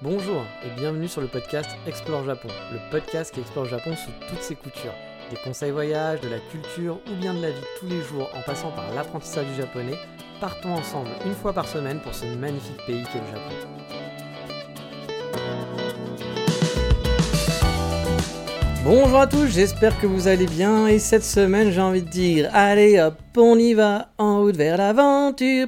Bonjour et bienvenue sur le podcast Explore Japon, le podcast qui explore le Japon sous toutes ses coutures. Des conseils voyages, de la culture ou bien de la vie de tous les jours en passant par l'apprentissage du japonais, partons ensemble une fois par semaine pour ce magnifique pays qu'est le Japon. Bonjour à tous, j'espère que vous allez bien et cette semaine j'ai envie de dire allez hop on y va en route vers l'aventure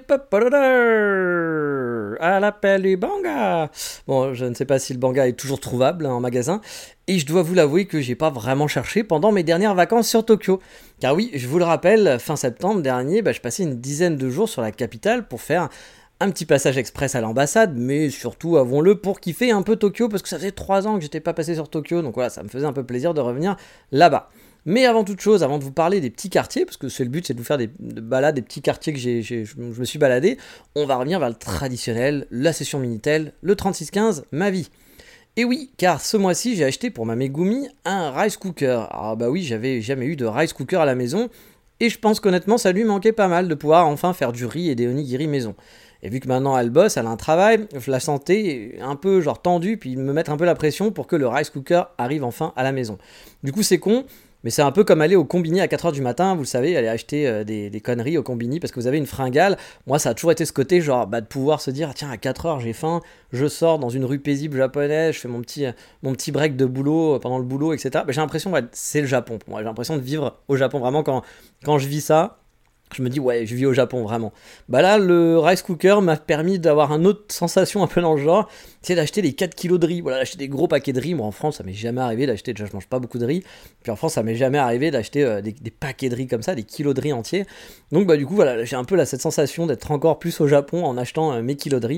à l'appel du banga. Bon, je ne sais pas si le banga est toujours trouvable en magasin et je dois vous l'avouer que j'ai pas vraiment cherché pendant mes dernières vacances sur Tokyo. Car oui, je vous le rappelle, fin septembre dernier, je passais une dizaine de jours sur la capitale pour faire un petit passage express à l'ambassade, mais surtout, avouons-le, pour kiffer un peu Tokyo, parce que ça faisait 3 ans que j'étais pas passé sur Tokyo, donc voilà, ça me faisait un peu plaisir de revenir là-bas. Mais avant toute chose, avant de vous parler des petits quartiers, parce que c'est le but, c'est de vous faire des balades, des petits quartiers que je me suis baladé, on va revenir vers le traditionnel, la session Minitel, le 3615, ma vie. Et oui, car ce mois-ci, j'ai acheté pour ma Megumi un rice cooker. Ah bah oui, j'avais jamais eu de rice cooker à la maison, et je pense qu'honnêtement, ça lui manquait pas mal de pouvoir enfin faire du riz et des onigiri maison. Et vu que maintenant elle bosse, elle a un travail, je la sentais un peu genre tendue, puis me mettre un peu la pression pour que le rice cooker arrive enfin à la maison. Du coup c'est con, mais c'est un peu comme aller au combini à 4h du matin, vous le savez, aller acheter des conneries au combini parce que vous avez une fringale. Moi ça a toujours été ce côté genre de pouvoir se dire tiens à 4h j'ai faim, je sors dans une rue paisible japonaise, je fais mon petit break de boulot pendant le boulot, etc. J'ai l'impression que c'est le Japon pour moi, j'ai l'impression de vivre au Japon vraiment quand je vis ça. Je me dis, ouais, je vis au Japon, vraiment. Là, le rice cooker m'a permis d'avoir une autre sensation un peu dans le genre, c'est d'acheter les 4 kilos de riz. Voilà, d'acheter des gros paquets de riz. Moi, en France, ça m'est jamais arrivé d'acheter, déjà, je mange pas beaucoup de riz. Puis en France, ça m'est jamais arrivé d'acheter des paquets de riz comme ça, des kilos de riz entiers. Donc, du coup, voilà, j'ai un peu cette sensation d'être encore plus au Japon en achetant mes kilos de riz.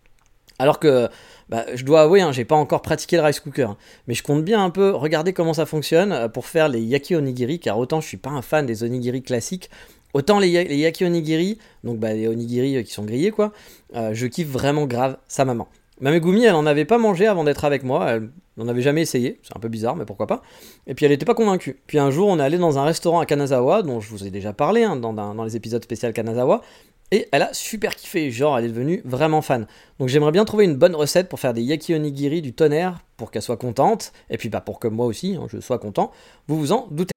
Alors que, je dois avouer, j'ai pas encore pratiqué le rice cooker, mais je compte bien un peu regarder comment ça fonctionne pour faire les yaki onigiri, car autant je suis pas un fan des onigiri classiques, autant les yaki onigiri, donc les onigiri qui sont grillés quoi, je kiffe vraiment grave sa maman. Ma Megumi, elle en avait pas mangé avant d'être avec moi, elle n'en avait jamais essayé, c'est un peu bizarre mais pourquoi pas, et puis elle était pas convaincue. Puis un jour on est allé dans un restaurant à Kanazawa, dont je vous ai déjà parlé dans les épisodes spéciaux Kanazawa, et elle a super kiffé, genre elle est devenue vraiment fan. Donc j'aimerais bien trouver une bonne recette pour faire des yaki onigiri du tonnerre, pour qu'elle soit contente, et puis pour que moi aussi je sois content, vous vous en doutez.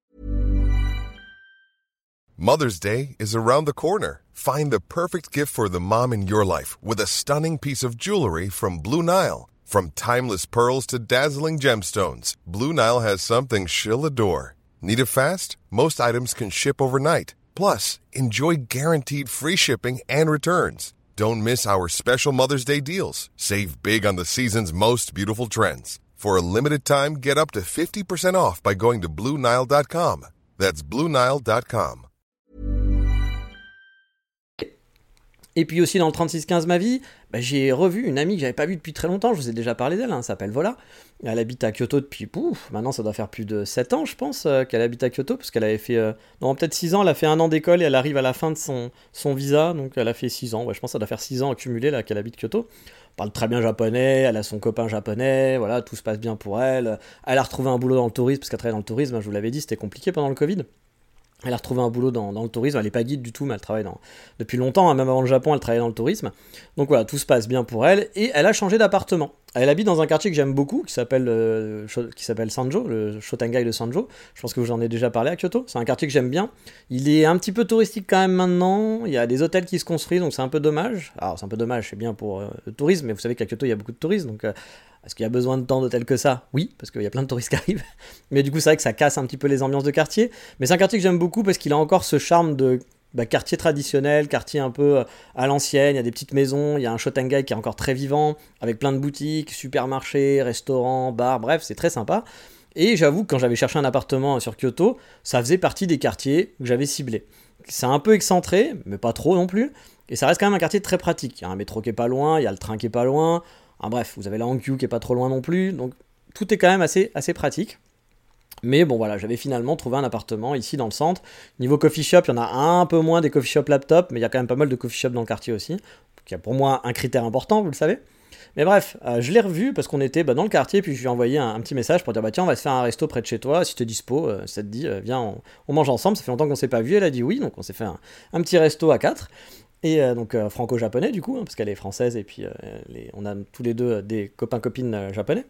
Mother's Day is around the corner. Find the perfect gift for the mom in your life with a stunning piece of jewelry from Blue Nile. From timeless pearls to dazzling gemstones, Blue Nile has something she'll adore. Need it fast? Most items can ship overnight. Plus, enjoy guaranteed free shipping and returns. Don't miss our special Mother's Day deals. Save big on the season's most beautiful trends. For a limited time, get up to 50% off by going to BlueNile.com. That's BlueNile.com. Et puis aussi dans le 3615 ma vie, j'ai revu une amie que j'avais pas vue depuis très longtemps, je vous ai déjà parlé d'elle, elle s'appelle Vola. Elle habite à Kyoto depuis, maintenant ça doit faire plus de 7 ans je pense qu'elle habite à Kyoto, parce qu'elle avait fait, peut-être 6 ans, elle a fait 1 an d'école et elle arrive à la fin de son visa, donc elle a fait 6 ans, je pense que ça doit faire 6 ans accumulés là qu'elle habite Kyoto. Elle parle très bien japonais, elle a son copain japonais, voilà, tout se passe bien pour elle. Elle a retrouvé un boulot dans le tourisme, parce qu'elle travaille dans le tourisme, je vous l'avais dit, c'était compliqué pendant le Covid. Elle a retrouvé un boulot dans le tourisme, elle n'est pas guide du tout, mais elle travaille depuis longtemps, même avant le Japon, elle travaillait dans le tourisme. Donc voilà, tout se passe bien pour elle, et elle a changé d'appartement. Elle habite dans un quartier que j'aime beaucoup, qui s'appelle Sanjo, le Shotengai de Sanjo. Je pense que j'en ai déjà parlé à Kyoto. C'est un quartier que j'aime bien. Il est un petit peu touristique quand même maintenant. Il y a des hôtels qui se construisent, donc c'est un peu dommage. Alors c'est un peu dommage, c'est bien pour le tourisme, mais vous savez qu'à Kyoto, il y a beaucoup de touristes, donc est-ce qu'il y a besoin de tant d'hôtels que ça ? Oui, parce qu'il y a plein de touristes qui arrivent. Mais du coup, c'est vrai que ça casse un petit peu les ambiances de quartier. Mais c'est un quartier que j'aime beaucoup parce qu'il a encore ce charme de quartier traditionnel, quartier un peu à l'ancienne. Il y a des petites maisons, il y a un Shotengai qui est encore très vivant, avec plein de boutiques, supermarchés, restaurants, bars, bref, c'est très sympa. Et j'avoue que quand j'avais cherché un appartement sur Kyoto, ça faisait partie des quartiers que j'avais ciblés. C'est un peu excentré, mais pas trop non plus. Et ça reste quand même un quartier très pratique. Il y a un métro qui est pas loin, il y a le train qui est pas loin. Bref, vous avez la Hankyu qui est pas trop loin non plus, donc tout est quand même assez pratique. Mais bon voilà, j'avais finalement trouvé un appartement ici dans le centre. Niveau coffee shop, il y en a un peu moins des coffee shop laptop, mais il y a quand même pas mal de coffee shop dans le quartier aussi, qui est pour moi un critère important, vous le savez. Mais bref, je l'ai revu parce qu'on était dans le quartier, puis je lui ai envoyé un petit message pour dire tiens, on va se faire un resto près de chez toi, si t'es dispo, ça te dit, viens, on mange ensemble, ça fait longtemps qu'on s'est pas vu. Elle a dit oui, donc on s'est fait un petit resto à 4. et donc franco-japonais du coup, hein, parce qu'elle est française et puis on a tous les deux des copains-copines japonais.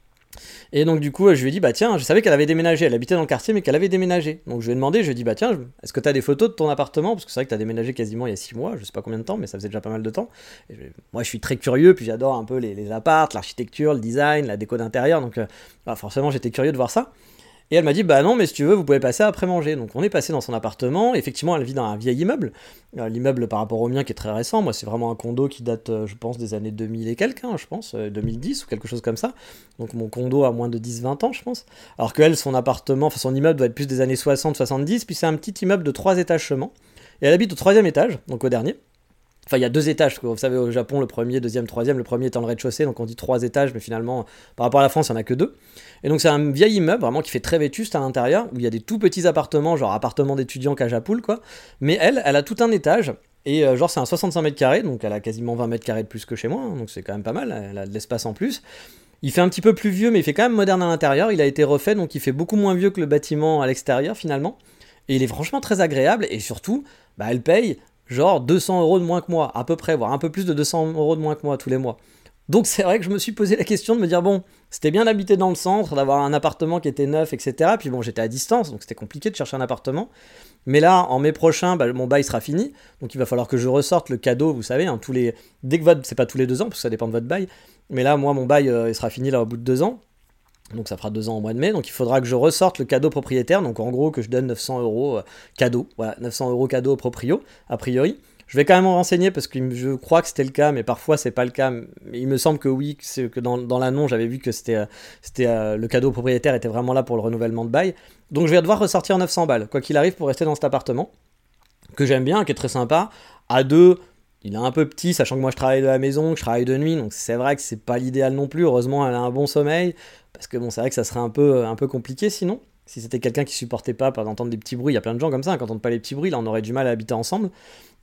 Et donc du coup je lui ai dit bah tiens, je savais qu'elle avait déménagé, elle habitait dans le quartier mais qu'elle avait déménagé. Donc je lui ai demandé, je lui ai dit bah tiens, est-ce que t'as des photos de ton appartement, parce que c'est vrai que t'as déménagé quasiment il y a 6 mois, je sais pas combien de temps mais ça faisait déjà pas mal de temps. Moi je suis très curieux, puis j'adore un peu les apparts, l'architecture, le design, la déco d'intérieur, donc forcément j'étais curieux de voir ça. Et elle m'a dit bah non mais si tu veux vous pouvez passer après manger. Donc on est passé dans son appartement, effectivement elle vit dans un vieil immeuble, l'immeuble par rapport au mien qui est très récent, moi c'est vraiment un condo qui date je pense des années 2000 et quelques, hein, je pense, 2010 ou quelque chose comme ça. Donc mon condo a moins de 10-20 ans je pense. Alors qu'elle son appartement, enfin son immeuble doit être plus des années 60-70, puis c'est un petit immeuble de 3 étages seulement. Et elle habite au 3e étage, donc au dernier. Enfin, il y a 2 étages, parce que vous savez, au Japon, le premier, deuxième, troisième, le premier étant le rez-de-chaussée, donc on dit 3 étages, mais finalement, par rapport à la France, il n'y en a que 2. Et donc, c'est un vieil immeuble, vraiment, qui fait très vétuste à l'intérieur, où il y a des tout petits appartements, genre appartements d'étudiants Cajapoul, quoi. Mais elle a tout un étage, et genre, c'est un 65 mètres carrés, donc elle a quasiment 20 mètres carrés de plus que chez moi, hein, donc c'est quand même pas mal, elle a de l'espace en plus. Il fait un petit peu plus vieux, mais il fait quand même moderne à l'intérieur, il a été refait, donc il fait beaucoup moins vieux que le bâtiment à l'extérieur, finalement. Et il est franchement très agréable, et surtout, bah, elle paye genre 200 euros de moins que moi, à peu près, voire un peu plus de 200 euros de moins que moi tous les mois. Donc c'est vrai que je me suis posé la question de me dire, bon, c'était bien d'habiter dans le centre, d'avoir un appartement qui était neuf, etc. Puis bon, j'étais à distance, donc c'était compliqué de chercher un appartement. Mais là, en mai prochain, bah, mon bail sera fini, donc il va falloir que je ressorte le cadeau, vous savez, hein, dès que c'est pas tous les 2 ans, parce que ça dépend de votre bail. Mais là, moi, mon bail, il sera fini là au bout de 2 ans. Donc ça fera 2 ans au mois de mai, donc il faudra que je ressorte le cadeau propriétaire, donc en gros que je donne 900 euros cadeau, voilà, 900 euros cadeau au proprio, a priori. Je vais quand même me renseigner parce que je crois que c'était le cas, mais parfois c'est pas le cas. Mais il me semble que oui, que dans l'annonce j'avais vu que le cadeau propriétaire était vraiment là pour le renouvellement de bail. Donc je vais devoir ressortir 900 balles, quoi qu'il arrive, pour rester dans cet appartement, que j'aime bien, qui est très sympa. À 2, il est un peu petit, sachant que moi je travaille de la maison, que je travaille de nuit, donc c'est vrai que c'est pas l'idéal non plus. Heureusement elle a un bon sommeil, parce que bon c'est vrai que ça serait un peu compliqué sinon. Si c'était quelqu'un qui supportait pas d'entendre des petits bruits, il y a plein de gens comme ça, quand on n'entend pas les petits bruits, là on aurait du mal à habiter ensemble.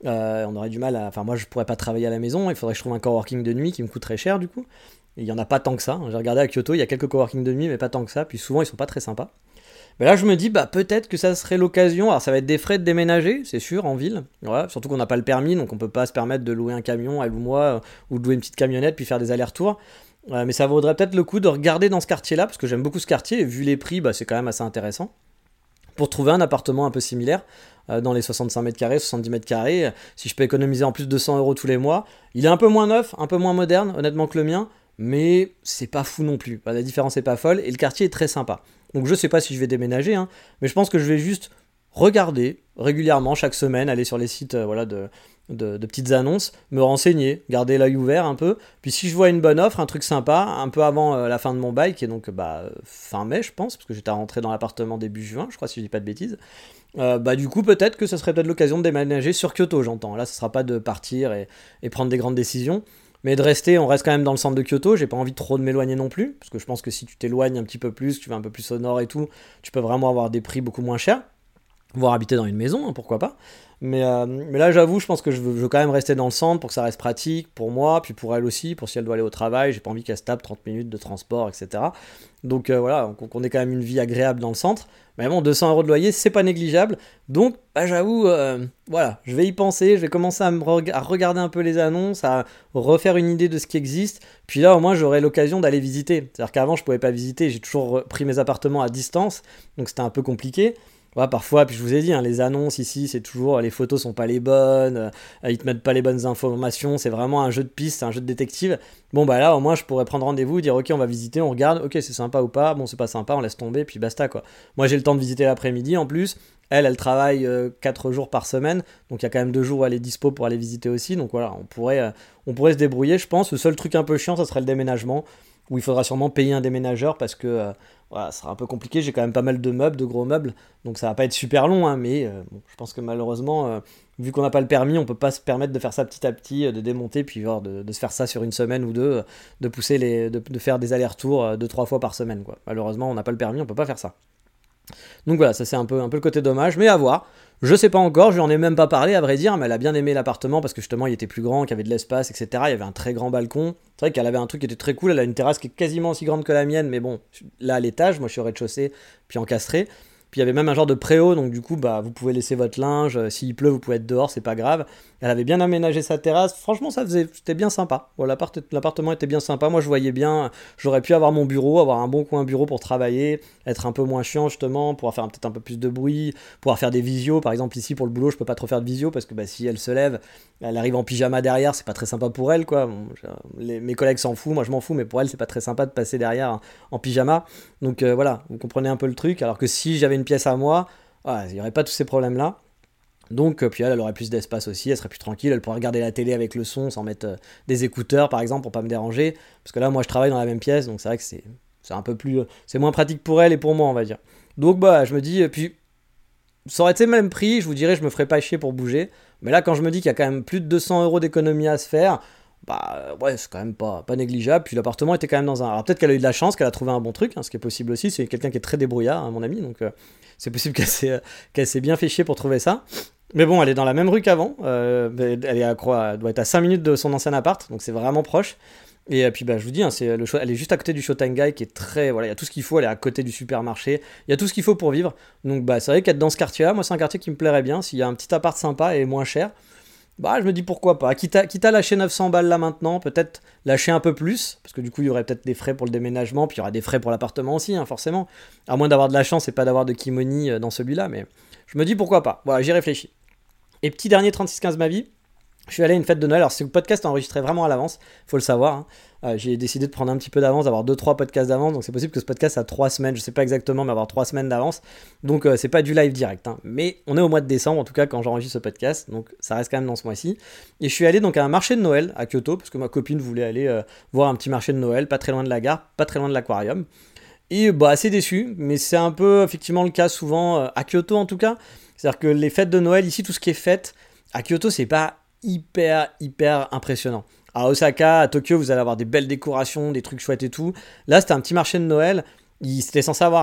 On aurait du mal à... Enfin moi je pourrais pas travailler à la maison, il faudrait que je trouve un coworking de nuit qui me coûterait cher du coup. Et il y en a pas tant que ça, j'ai regardé à Kyoto, il y a quelques coworking de nuit mais pas tant que ça, puis souvent ils sont pas très sympas. Mais là je me dis bah peut-être que ça serait l'occasion, alors ça va être des frais de déménager, c'est sûr, en ville, voilà, surtout qu'on n'a pas le permis, donc on peut pas se permettre de louer un camion, elle ou moi, ou de louer une petite camionnette puis faire des allers-retours. Mais ça vaudrait peut-être le coup de regarder dans ce quartier-là, parce que j'aime beaucoup ce quartier, et vu les prix, bah, c'est quand même assez intéressant. Pour trouver un appartement un peu similaire, dans les 65 mètres carrés, 70 mètres carrés, si je peux économiser en plus de 200 euros tous les mois. Il est un peu moins neuf, un peu moins moderne, honnêtement, que le mien, mais c'est pas fou non plus. La différence est pas folle, et le quartier est très sympa. Donc je sais pas si je vais déménager, hein, mais je pense que je vais juste regarder régulièrement, chaque semaine, aller sur les sites voilà, de petites annonces, me renseigner, garder l'œil ouvert un peu. Puis si je vois une bonne offre, un truc sympa, un peu avant la fin de mon bail, qui est donc fin mai, je pense, parce que j'étais rentré dans l'appartement début juin, je crois, si je dis pas de bêtises. Du coup, peut-être que ce serait peut-être l'occasion de déménager sur Kyoto, j'entends. Là, ce sera pas de partir et prendre des grandes décisions, mais de rester, on reste quand même dans le centre de Kyoto. J'ai pas envie trop de m'éloigner non plus, parce que je pense que si tu t'éloignes un petit peu plus, tu vas un peu plus au nord et tout, tu peux vraiment avoir des prix beaucoup moins chers. Voire habiter dans une maison, hein, pourquoi pas. Mais là, j'avoue, je pense que je veux quand même rester dans le centre pour que ça reste pratique pour moi, puis pour elle aussi, pour si elle doit aller au travail. J'ai pas envie qu'elle se tape 30 minutes de transport, etc. Donc voilà, qu'on ait quand même une vie agréable dans le centre. Mais bon, 200 euros de loyer, c'est pas négligeable. Donc, j'avoue, voilà, je vais y penser. Je vais commencer à regarder un peu les annonces, à refaire une idée de ce qui existe. Puis là, au moins, j'aurai l'occasion d'aller visiter. C'est-à-dire qu'avant, je pouvais pas visiter. J'ai toujours pris mes appartements à distance, donc c'était un peu compliqué. Ouais, parfois, puis je vous ai dit, hein, les annonces ici, c'est toujours, les photos sont pas les bonnes, ils te mettent pas les bonnes informations, c'est vraiment un jeu de piste, c'est un jeu de détective. Bon, bah là, au moins, je pourrais prendre rendez-vous, dire, ok, on va visiter, on regarde, ok, c'est sympa ou pas, bon, c'est pas sympa, on laisse tomber, puis basta, quoi. Moi, j'ai le temps de visiter l'après-midi, en plus. Elle travaille 4 jours par semaine, donc il y a quand même 2 jours où elle est dispo pour aller visiter aussi, donc voilà, on pourrait se débrouiller, je pense. Le seul truc un peu chiant, ça serait le déménagement, où il faudra sûrement payer un déménageur, parce que... voilà, ça sera un peu compliqué, j'ai quand même pas mal de meubles, de gros meubles, donc ça va pas être super long, hein, mais bon, je pense que malheureusement, vu qu'on n'a pas le permis, on peut pas se permettre de faire ça petit à petit, de démonter, puis genre, de se faire ça sur une semaine ou deux, de pousser de faire des allers-retours 2-3 fois par semaine, quoi. Malheureusement, on n'a pas le permis, on peut pas faire ça. Donc voilà, ça c'est un peu le côté dommage, mais à voir. Je sais pas encore, je lui en ai même pas parlé à vrai dire, mais elle a bien aimé l'appartement parce que justement il était plus grand, qu'il y avait de l'espace, etc. Il y avait un très grand balcon. C'est vrai qu'elle avait un truc qui était très cool, elle a une terrasse qui est quasiment aussi grande que la mienne, mais bon, là à l'étage, moi je suis au rez-de-chaussée, puis encastré. Puis il y avait même un genre de préau, donc du coup, bah, vous pouvez laisser votre linge, s'il pleut, vous pouvez être dehors, c'est pas grave. Elle avait bien aménagé sa terrasse. Franchement, c'était bien sympa. Bon, l'appartement était bien sympa. Moi, je voyais bien, j'aurais pu avoir mon bureau, avoir un bon coin bureau pour travailler, être un peu moins chiant justement, pouvoir faire peut-être un peu plus de bruit, pouvoir faire des visios. Par exemple, ici pour le boulot, je peux pas trop faire de visio parce que bah, si elle se lève, elle arrive en pyjama derrière, c'est pas très sympa pour elle, quoi. Bon, mes collègues s'en foutent, moi je m'en fous, mais pour elle, c'est pas très sympa de passer derrière en pyjama. Donc voilà, vous comprenez un peu le truc. Alors que si j'avais une pièce à moi, voilà, il n'y aurait pas tous ces problèmes-là. Donc, puis elle aurait plus d'espace aussi, elle serait plus tranquille, elle pourrait regarder la télé avec le son sans mettre des écouteurs par exemple pour pas me déranger. Parce que là, moi je travaille dans la même pièce, donc c'est vrai que c'est un peu plus. C'est moins pratique pour elle et pour moi, on va dire. Donc, bah, je me dis, puis ça aurait été le même prix, je vous dirais, je me ferais pas chier pour bouger. Mais là, quand je me dis qu'il y a quand même plus de 200 € d'économie à se faire, bah ouais, c'est quand même pas négligeable. Puis l'appartement était quand même dans un. Alors peut-être qu'elle a eu de la chance, qu'elle a trouvé un bon truc, hein, ce qui est possible aussi. C'est quelqu'un qui est très débrouillard, hein, mon ami, donc c'est possible qu'elle s'est bien fait chier pour trouver ça. Mais bon, elle est dans la même rue qu'avant. Elle doit être à 5 minutes de son ancien appart, donc c'est vraiment proche. Et puis bah, je vous dis, hein, elle est juste à côté du Shotengai qui est très. Voilà, il y a tout ce qu'il faut, elle est à côté du supermarché, il y a tout ce qu'il faut pour vivre. Donc bah, c'est vrai qu'être dans ce quartier-là, moi c'est un quartier qui me plairait bien. S'il y a un petit appart sympa et moins cher, bah je me dis pourquoi pas. Quitte à lâcher 900 balles là maintenant, peut-être lâcher un peu plus, parce que du coup il y aurait peut-être des frais pour le déménagement, puis il y aura des frais pour l'appartement aussi, hein, forcément. À moins d'avoir de la chance et pas d'avoir de kimoni dans celui-là, mais je me dis pourquoi pas. Voilà, j'y réfléchis. Et petit dernier 36-15 ma vie, je suis allé à une fête de Noël. Alors, ce podcast est enregistré vraiment à l'avance, faut le savoir. Hein. J'ai décidé de prendre un petit peu d'avance, d'avoir 2-3 podcasts d'avance. Donc, c'est possible que ce podcast a 3 semaines, je sais pas exactement, mais avoir 3 semaines d'avance. Donc, c'est pas du live direct. Hein. Mais on est au mois de décembre, en tout cas, quand j'enregistre ce podcast. Donc, ça reste quand même dans ce mois-ci. Et je suis allé donc à un marché de Noël à Kyoto, parce que ma copine voulait aller voir un petit marché de Noël, pas très loin de la gare, pas très loin de l'aquarium. Et bah, assez déçu, mais c'est un peu effectivement le cas souvent à Kyoto en tout cas. C'est-à-dire que les fêtes de Noël, ici, tout ce qui est fête, à Kyoto, c'est pas hyper impressionnant. À Osaka, à Tokyo, vous allez avoir des belles décorations, des trucs chouettes et tout. Là, c'était un petit marché de Noël. C'était censé avoir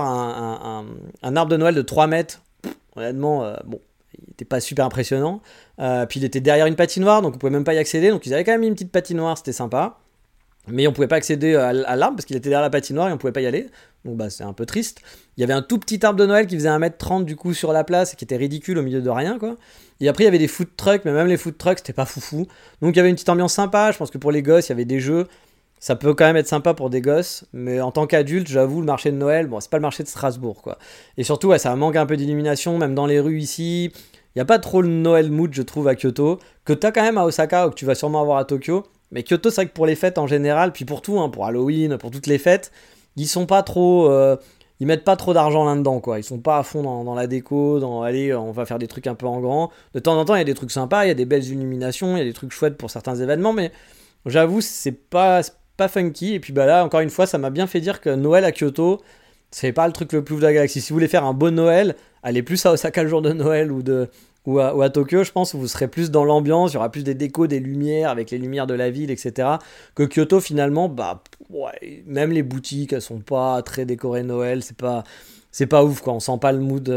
un arbre de Noël de 3 mètres. Honnêtement, bon, il n'était pas super impressionnant. Puis il était derrière une patinoire, donc on pouvait même pas y accéder. Donc ils avaient quand même mis une petite patinoire, c'était sympa. Mais on pouvait pas accéder à l'arbre parce qu'il était derrière la patinoire et on pouvait pas y aller. Donc bah c'est un peu triste. Il y avait un tout petit arbre de Noël qui faisait 1m30 du coup sur la place et qui était ridicule au milieu de rien quoi. Et après il y avait des food trucks, mais même les food trucks c'était pas foufou. Donc il y avait une petite ambiance sympa, je pense que pour les gosses il y avait des jeux. Ça peut quand même être sympa pour des gosses, mais en tant qu'adulte, j'avoue, le marché de Noël, bon, c'est pas le marché de Strasbourg, quoi. Et surtout, ouais, ça manque un peu d'illumination, même dans les rues ici. Il n'y a pas trop le Noël mood, je trouve, à Kyoto, que t'as quand même à Osaka, ou que tu vas sûrement avoir à Tokyo. Mais Kyoto, c'est vrai que pour les fêtes en général, puis pour tout, hein, pour Halloween, pour toutes les fêtes, ils sont pas trop. Ils mettent pas trop d'argent là-dedans, quoi. Ils sont pas à fond dans la déco, allez, on va faire des trucs un peu en grand. De temps en temps, il y a des trucs sympas, il y a des belles illuminations, il y a des trucs chouettes pour certains événements, mais j'avoue, c'est pas funky. Et puis bah là, encore une fois, ça m'a bien fait dire que Noël à Kyoto, c'est pas le truc le plus ouf de la galaxie. Si vous voulez faire un beau Noël, allez plus à Osaka le jour de Noël ou à Tokyo, je pense, où vous serez plus dans l'ambiance, il y aura plus des décos, des lumières, avec les lumières de la ville, etc. Que Kyoto, finalement, bah, ouais, même les boutiques, elles sont pas très décorées Noël, c'est pas ouf, quoi. On sent pas le mood,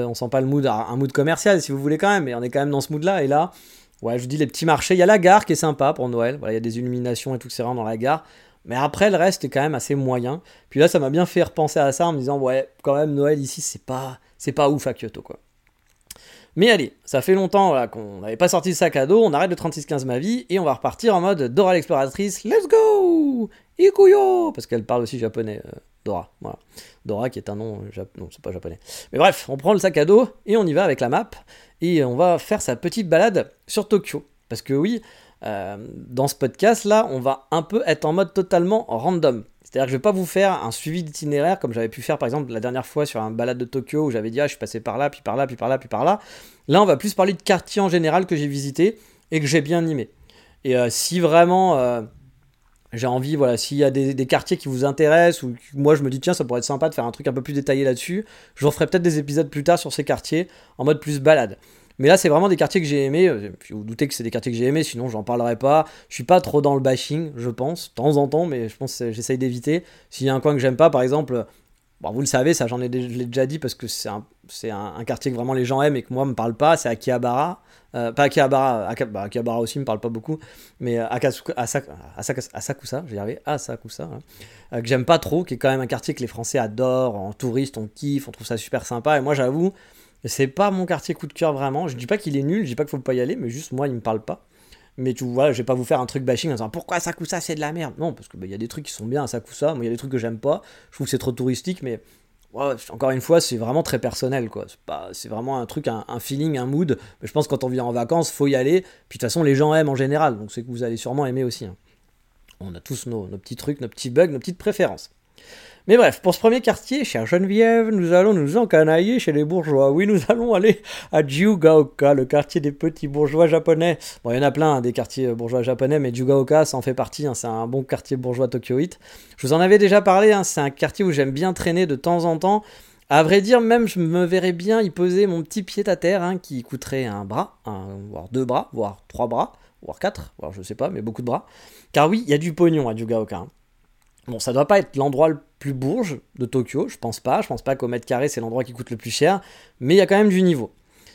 un mood commercial, si vous voulez quand même, mais on est quand même dans ce mood-là, et là, ouais, je vous dis, les petits marchés, il y a la gare qui est sympa pour Noël, voilà, il y a des illuminations et tout, c'est vraiment dans la gare, mais après, le reste est quand même assez moyen. Puis là, ça m'a bien fait repenser à ça en me disant, ouais, quand même, Noël ici, c'est pas ouf à Kyoto, quoi. Mais allez, ça fait longtemps voilà, qu'on n'avait pas sorti le sac à dos, on arrête le 36-15 ma vie et on va repartir en mode Dora l'exploratrice, let's go Ikuyo. Parce qu'elle parle aussi japonais, Dora. Voilà. Dora qui est un nom, non c'est pas japonais. Mais bref, on prend le sac à dos et on y va avec la map et on va faire sa petite balade sur Tokyo. Parce que oui, dans ce podcast là, on va un peu être en mode totalement random. C'est-à-dire que je vais pas vous faire un suivi d'itinéraire comme j'avais pu faire par exemple la dernière fois sur un balade de Tokyo où j'avais dit je suis passé par là, puis par là, puis par là, puis par là. Là on va plus parler de quartiers en général que j'ai visités et que j'ai bien aimé. Et si vraiment j'ai envie, voilà, s'il y a des quartiers qui vous intéressent ou moi je me dis tiens ça pourrait être sympa de faire un truc un peu plus détaillé là-dessus, je vous ferai peut-être des épisodes plus tard sur ces quartiers en mode plus balade. Mais là, c'est vraiment des quartiers que j'ai aimés. Vous doutez que c'est des quartiers que j'ai aimés, sinon j'en parlerai pas. Je suis pas trop dans le bashing, je pense, de temps en temps, mais je pense que j'essaye d'éviter. S'il y a un coin que j'aime pas, par exemple, bon, vous le savez, ça je l'ai déjà dit parce que c'est un quartier que vraiment les gens aiment et que moi me parle pas, c'est Akihabara. Pas Akihabara, Akihabara aussi me parle pas beaucoup, mais Asakusa, je vais y arriver, Asakusa, hein, que j'aime pas trop, qui est quand même un quartier que les Français adorent, en touriste, on kiffe, on trouve ça super sympa, et moi j'avoue, c'est pas mon quartier coup de cœur vraiment. Je dis pas qu'il est nul, je dis pas qu'il faut pas y aller, mais juste moi il me parle pas. Mais tu vois, je vais pas vous faire un truc bashing en disant pourquoi Asakusa c'est de la merde. Non, parce que y a des trucs qui sont bien à Asakusa, moi il y a des trucs que j'aime pas. Je trouve que c'est trop touristique, mais ouais, encore une fois, c'est vraiment très personnel, quoi. C'est vraiment un truc, un feeling, un mood. Mais je pense que quand on vient en vacances, faut y aller. Puis de toute façon, les gens aiment en général, donc c'est que vous allez sûrement aimer aussi, hein. On a tous nos petits trucs, nos petits bugs, nos petites préférences. Mais bref, pour ce premier quartier, chère Geneviève, nous allons nous encanailler chez les bourgeois. Oui, nous allons aller à Jugaoka, le quartier des petits bourgeois japonais. Bon, il y en a plein, hein, des quartiers bourgeois japonais, mais Jugaoka, ça en fait partie, hein, c'est un bon quartier bourgeois tokyoïte. Je vous en avais déjà parlé, hein, c'est un quartier où j'aime bien traîner de temps en temps. À vrai dire, même, je me verrais bien y poser mon petit pied-à-terre, hein, qui coûterait un bras, voire 2 bras, voire 3 bras, voire 4, voire je sais pas, mais beaucoup de bras. Car oui, il y a du pognon à Jugaoka, hein. Bon, ça doit pas être l'endroit le plus bourge de Tokyo, je pense pas qu'au mètre carré c'est l'endroit qui coûte le plus cher, mais il y a quand même du niveau.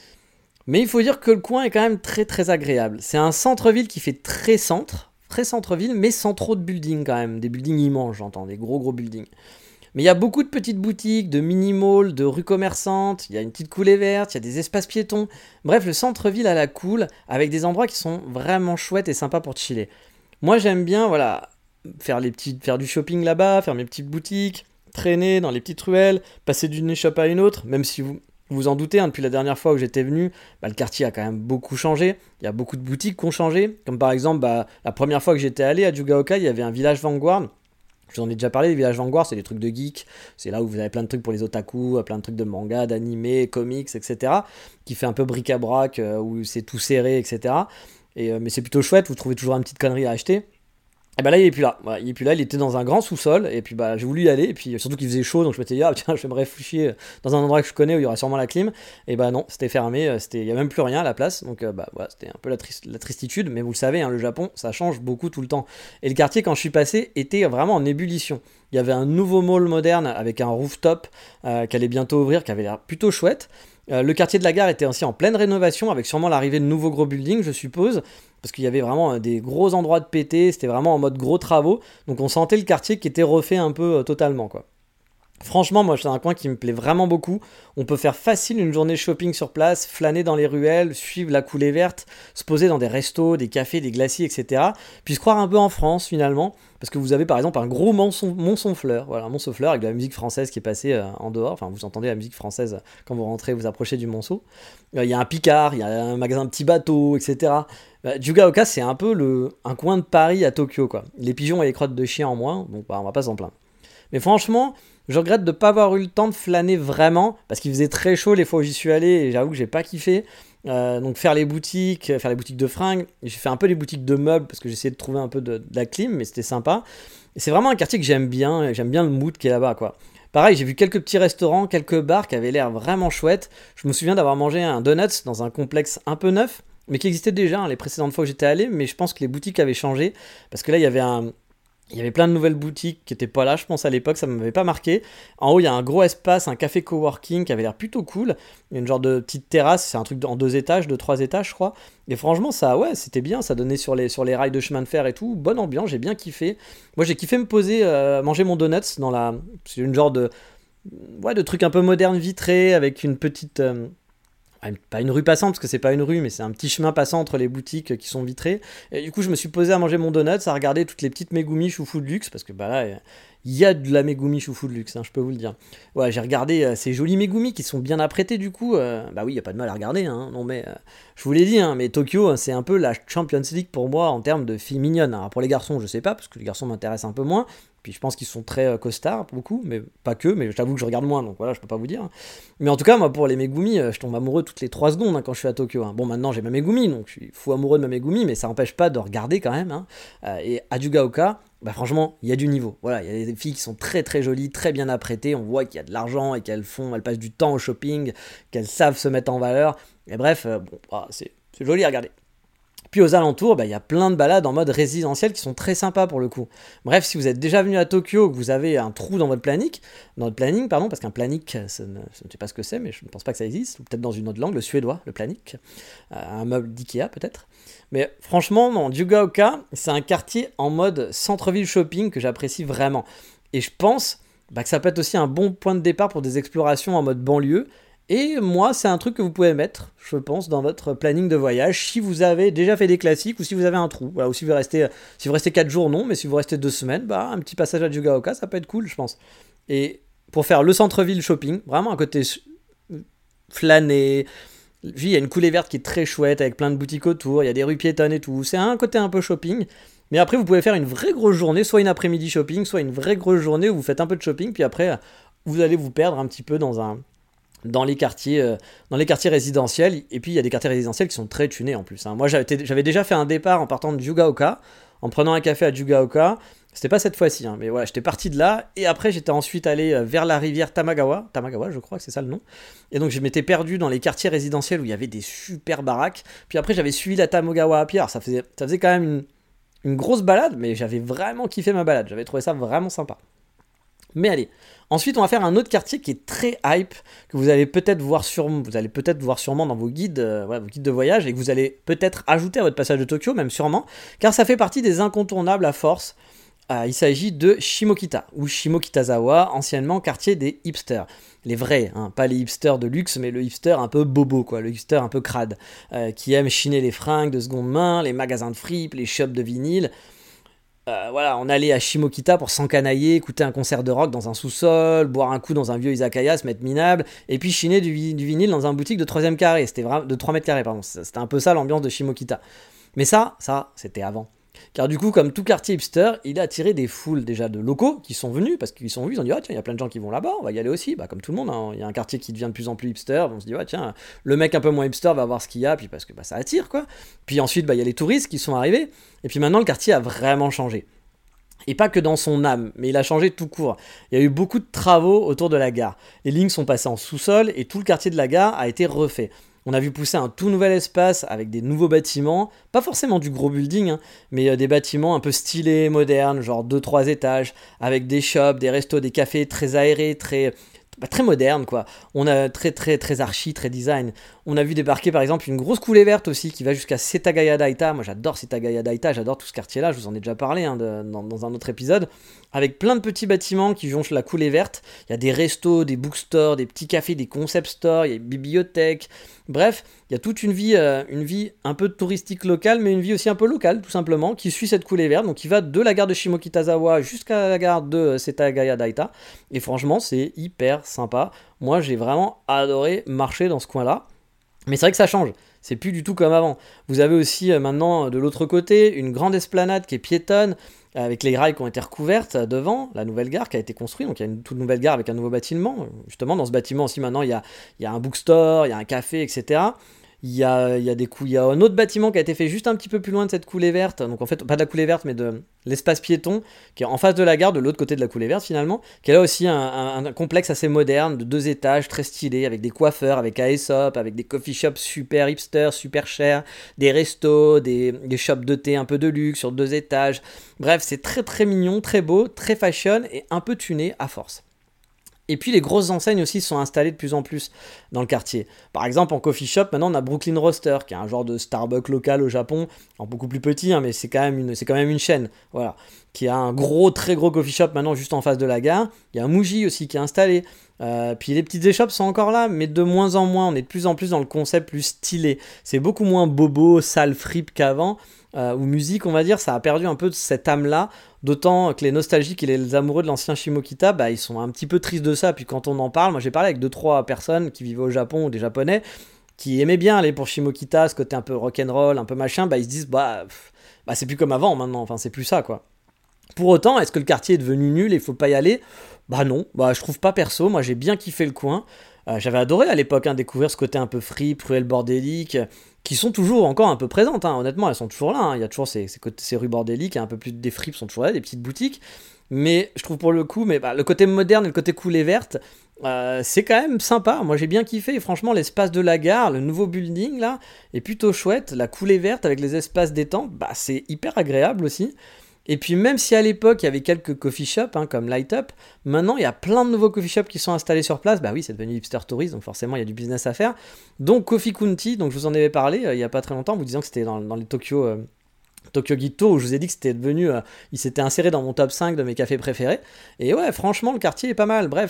Mais il faut dire que le coin est quand même très très agréable. C'est un centre-ville qui fait très centre-ville, mais sans trop de buildings quand même, des buildings immenses j'entends, des gros buildings. Mais il y a beaucoup de petites boutiques, de mini-malls, de rues commerçantes, il y a une petite coulée verte, il y a des espaces piétons. Bref, le centre-ville à la cool, avec des endroits qui sont vraiment chouettes et sympas pour chiller. Moi j'aime bien, voilà, faire du shopping là-bas, faire mes petites boutiques, traîner dans les petites ruelles, passer d'une échoppe à une autre, même si vous en doutez, hein, depuis la dernière fois où j'étais venu, le quartier a quand même beaucoup changé. Il y a beaucoup de boutiques qui ont changé, comme par exemple, la première fois que j'étais allé à Jugaoka, il y avait un village Vanguard. Je vous en ai déjà parlé, les villages Vanguard, c'est des trucs de geeks, c'est là où vous avez plein de trucs pour les otaku, plein de trucs de manga, d'animé, comics, etc., qui fait un peu bric-à-brac, où c'est tout serré, etc., mais c'est plutôt chouette, vous trouvez toujours une petite connerie à acheter. Et bah là il est plus là, voilà, il était dans un grand sous-sol, et puis j'ai voulu y aller, et puis surtout qu'il faisait chaud, donc je m'étais dit, tiens, je vais me réfugier dans un endroit que je connais où il y aura sûrement la clim, et non, c'était fermé, il y a même plus rien à la place, donc voilà, c'était un peu la tristitude, mais vous le savez, hein, le Japon, ça change beaucoup tout le temps. Et le quartier, quand je suis passé, était vraiment en ébullition. Il y avait un nouveau mall moderne avec un rooftop qui allait bientôt ouvrir, qui avait l'air plutôt chouette. Le quartier de la gare était aussi en pleine rénovation, avec sûrement l'arrivée de nouveaux gros buildings, je suppose, parce qu'il y avait vraiment des gros endroits de pété, c'était vraiment en mode gros travaux, donc on sentait le quartier qui était refait un peu totalement, quoi. Franchement, moi, c'est un coin qui me plaît vraiment beaucoup. On peut faire facile une journée shopping sur place, flâner dans les ruelles, suivre la coulée verte, se poser dans des restos, des cafés, des glaciers, etc. Puis se croire un peu en France, finalement, parce que vous avez par exemple un gros Mont-Sonfleur, voilà, un Mont-Sonfleur avec de la musique française qui est passée en dehors. Enfin, vous entendez la musique française quand vous rentrez, vous approchez du Monceau. Il y a un Picard, il y a un magasin de petits bateaux, etc. Jugaoka, c'est un peu un coin de Paris à Tokyo, quoi. Les pigeons et les crottes de chien en moins, donc on va pas s'en plaindre. Mais franchement, je regrette de ne pas avoir eu le temps de flâner vraiment, parce qu'il faisait très chaud les fois où j'y suis allé, et j'avoue que j'ai pas kiffé. Donc faire les boutiques de fringues, j'ai fait un peu les boutiques de meubles, parce que j'essayais de trouver un peu de la clim, mais c'était sympa. Et c'est vraiment un quartier que j'aime bien le mood qui est là-bas, quoi. Pareil, j'ai vu quelques petits restaurants, quelques bars qui avaient l'air vraiment chouettes. Je me souviens d'avoir mangé un donuts dans un complexe un peu neuf, mais qui existait déjà, hein, les précédentes fois où j'étais allé, mais je pense que les boutiques avaient changé, parce que là, il y avait plein de nouvelles boutiques qui n'étaient pas là, je pense, à l'époque, ça ne m'avait pas marqué. En haut, il y a un gros espace, un café coworking qui avait l'air plutôt cool. Il y a une genre de petite terrasse, c'est un truc en 2 étages, de 3 étages, je crois. Et franchement, ça, ouais, c'était bien, ça donnait sur les rails de chemin de fer et tout. Bonne ambiance, j'ai bien kiffé. Moi, j'ai kiffé me poser, manger mon donuts c'est une genre de truc un peu moderne vitré avec une petite... pas une rue passante, parce que c'est pas une rue, mais c'est un petit chemin passant entre les boutiques qui sont vitrées. Et du coup, je me suis posé à manger mon donut, à regarder toutes les petites Megumi choufou de luxe, parce que là, il y a de la Megumi choufou de luxe, hein, je peux vous le dire. Ouais, j'ai regardé ces jolis Megumi qui sont bien apprêtés, du coup. Bah oui, il n'y a pas de mal à regarder, hein, non mais... je vous l'ai dit, hein, mais Tokyo, c'est un peu la Champions League pour moi en termes de filles mignonnes. Alors pour les garçons, je sais pas, parce que les garçons m'intéressent un peu moins. Puis je pense qu'ils sont très costards, beaucoup, mais pas que, mais j'avoue que je regarde moins, donc voilà, je peux pas vous dire. Mais en tout cas, moi, pour les Megumi, je tombe amoureux toutes les 3 secondes, hein, quand je suis à Tokyo, hein. Bon, maintenant, j'ai ma Megumi, donc je suis fou amoureux de ma Megumi, mais ça n'empêche pas de regarder quand même, hein. Et à Jugaoka, franchement, il y a du niveau. Voilà, il y a des filles qui sont très très jolies, très bien apprêtées, on voit qu'il y a de l'argent et elles passent du temps au shopping, qu'elles savent se mettre en valeur. Et bref, c'est joli à regarder. Puis aux alentours, il y a plein de balades en mode résidentiel qui sont très sympas pour le coup. Bref, si vous êtes déjà venu à Tokyo, que vous avez un trou dans votre planning, parce qu'un planning, je ne sais pas ce que c'est, mais je ne pense pas que ça existe, ou peut-être dans une autre langue, le suédois, le planning, un meuble d'Ikea peut-être. Mais franchement, non, Jugaoka, c'est un quartier en mode centre-ville shopping que j'apprécie vraiment. Et je pense que ça peut être aussi un bon point de départ pour des explorations en mode banlieue. Et moi, c'est un truc que vous pouvez mettre, je pense, dans votre planning de voyage si vous avez déjà fait des classiques ou si vous avez un trou. Voilà, ou si vous restez 4 jours, non, mais si vous restez 2 semaines, bah, un petit passage à Jugaoka, ça peut être cool, je pense. Et pour faire le centre-ville shopping, vraiment un côté flâner. Il y a une coulée verte qui est très chouette avec plein de boutiques autour, il y a des rues piétonnes et tout. C'est un côté un peu shopping. Mais après, vous pouvez faire une vraie grosse journée, soit une après-midi shopping, soit une vraie grosse journée où vous faites un peu de shopping, puis après, vous allez vous perdre un petit peu dans les quartiers résidentiels. Et puis, il y a des quartiers résidentiels qui sont très tunés en plus. Hein. Moi, j'avais déjà fait un départ en partant de Jugaoka, en prenant un café à Jugaoka. C'était pas cette fois-ci, hein, mais voilà, j'étais parti de là. Et après, j'étais ensuite allé vers la rivière Tamagawa. Tamagawa, je crois que c'est ça le nom. Et donc, je m'étais perdu dans les quartiers résidentiels où il y avait des super baraques. Puis après, j'avais suivi la Tamagawa à pied. Alors, ça faisait quand même une grosse balade, mais j'avais vraiment kiffé ma balade. J'avais trouvé ça vraiment sympa. Mais allez, ensuite on va faire un autre quartier qui est très hype, que vous allez peut-être voir sûrement dans vos guides, vos guides de voyage, et que vous allez peut-être ajouter à votre passage de Tokyo, même sûrement, car ça fait partie des incontournables à force. Il s'agit de Shimokita, ou Shimokitazawa, anciennement quartier des hipsters. Les vrais, hein, pas les hipsters de luxe, mais le hipster un peu bobo, quoi, le hipster un peu crade, qui aime chiner les fringues de seconde main, les magasins de fripes, les shops de vinyle. Voilà, on allait à Shimokita pour s'encanailler, écouter un concert de rock dans un sous-sol, boire un coup dans un vieux izakaya, se mettre minable, et puis chiner du vinyle dans un boutique de 3 carré, de 3 mètres carrés, pardon. C'était un peu ça l'ambiance de Shimokita. Mais ça, c'était avant. Car du coup, comme tout quartier hipster, il a attiré des foules déjà de locaux qui sont venus, parce qu'ils sont vus, ils ont dit, ah tiens, il y a plein de gens qui vont là-bas, on va y aller aussi, bah, comme tout le monde, hein. Il y a un quartier qui devient de plus en plus hipster, on se dit, ah tiens, le mec un peu moins hipster va voir ce qu'il y a, puis parce que bah, ça attire, quoi. Puis ensuite, bah, il y a les touristes qui sont arrivés, et puis maintenant, le quartier a vraiment changé. Et pas que dans son âme, mais il a changé tout court. Il y a eu beaucoup de travaux autour de la gare. Les lignes sont passées en sous-sol et tout le quartier de la gare a été refait. On a vu pousser un tout nouvel espace avec des nouveaux bâtiments, pas forcément du gros building, hein, mais des bâtiments un peu stylés, modernes, genre 2-3 étages, avec des shops, des restos, des cafés très aérés, très moderne quoi. On a très archi, très design. On a vu débarquer par exemple une grosse coulée verte aussi qui va jusqu'à Setagaya Daita. Moi j'adore Setagaya Daita, j'adore tout ce quartier là, je vous en ai déjà parlé hein, dans un autre épisode. Avec plein de petits bâtiments qui jonchent la coulée verte. Il y a des restos, des bookstores, des petits cafés, des concept stores, il y a une bibliothèque. Bref, il y a toute une vie un peu touristique locale, mais une vie aussi un peu locale tout simplement, qui suit cette coulée verte. Donc qui va de la gare de Shimokitazawa jusqu'à la gare de Setagaya Daita. Et franchement c'est hyper sympa. Moi j'ai vraiment adoré marcher dans ce coin là. Mais c'est vrai que ça change, c'est plus du tout comme avant. Vous avez aussi maintenant de l'autre côté une grande esplanade qui est piétonne, avec les rails qui ont été recouvertes devant, la nouvelle gare qui a été construite, donc il y a une toute nouvelle gare avec un nouveau bâtiment. Justement dans ce bâtiment aussi maintenant il y a un bookstore, il y a un café, etc. Il y a un autre bâtiment qui a été fait juste un petit peu plus loin de cette coulée verte, donc en fait pas de la coulée verte mais de l'espace piéton qui est en face de la gare, de l'autre côté de la coulée verte finalement, qui est là aussi un complexe assez moderne de 2 étages très stylé avec des coiffeurs, avec Aesop, avec des coffee shops super hipster, super chers, des restos, des shops de thé un peu de luxe sur 2 étages. Bref, c'est très mignon, très beau, très fashion et un peu tuné à force. Et puis les grosses enseignes aussi sont installées de plus en plus dans le quartier. Par exemple en coffee shop, maintenant on a Brooklyn Roaster, qui est un genre de Starbucks local au Japon, en beaucoup plus petit, hein, mais c'est quand même une chaîne, voilà, qui a un très gros coffee shop maintenant juste en face de la gare. Il y a un Muji aussi qui est installé. Puis les petites échoppes sont encore là, mais de moins en moins. On est de plus en plus dans le concept plus stylé. C'est beaucoup moins bobo, sale, fripe qu'avant. Ou musique, on va dire, ça a perdu un peu de cette âme-là. D'autant que les nostalgiques et les amoureux de l'ancien Shimokita, bah, ils sont un petit peu tristes de ça. Puis quand on en parle, moi j'ai parlé avec 2-3 personnes qui vivaient au Japon ou des Japonais qui aimaient bien aller pour Shimokita, ce côté un peu rock'n'roll, un peu machin. Bah ils se disent, bah c'est plus comme avant maintenant. Enfin, c'est plus ça quoi. Pour autant, est-ce que le quartier est devenu nul et il faut pas y aller ? Bah non, je trouve pas perso. Moi j'ai bien kiffé le coin. J'avais adoré à l'époque découvrir ce côté un peu free, ruelle bordélique, qui sont toujours encore un peu présentes, hein. Honnêtement elles sont toujours là, hein. Il y a toujours ces rues bordéliques, un peu plus des fripes sont toujours là, des petites boutiques, mais je trouve pour le coup, le côté moderne et le côté coulée verte, c'est quand même sympa, moi j'ai bien kiffé, et franchement l'espace de la gare, le nouveau building là, est plutôt chouette, la coulée verte avec les espaces détente, c'est hyper agréable aussi. Et puis même si à l'époque il y avait quelques coffee shops comme Light Up, maintenant il y a plein de nouveaux coffee shops qui sont installés sur place. Bah oui, c'est devenu hipster tourist, donc forcément il y a du business à faire. Donc Coffee County, donc je vous en avais parlé il y a pas très longtemps, vous disant que c'était dans les Tokyo Geek Tour, où je vous ai dit que c'était devenu, il s'était inséré dans mon top 5 de mes cafés préférés. Et ouais, franchement le quartier est pas mal. Bref,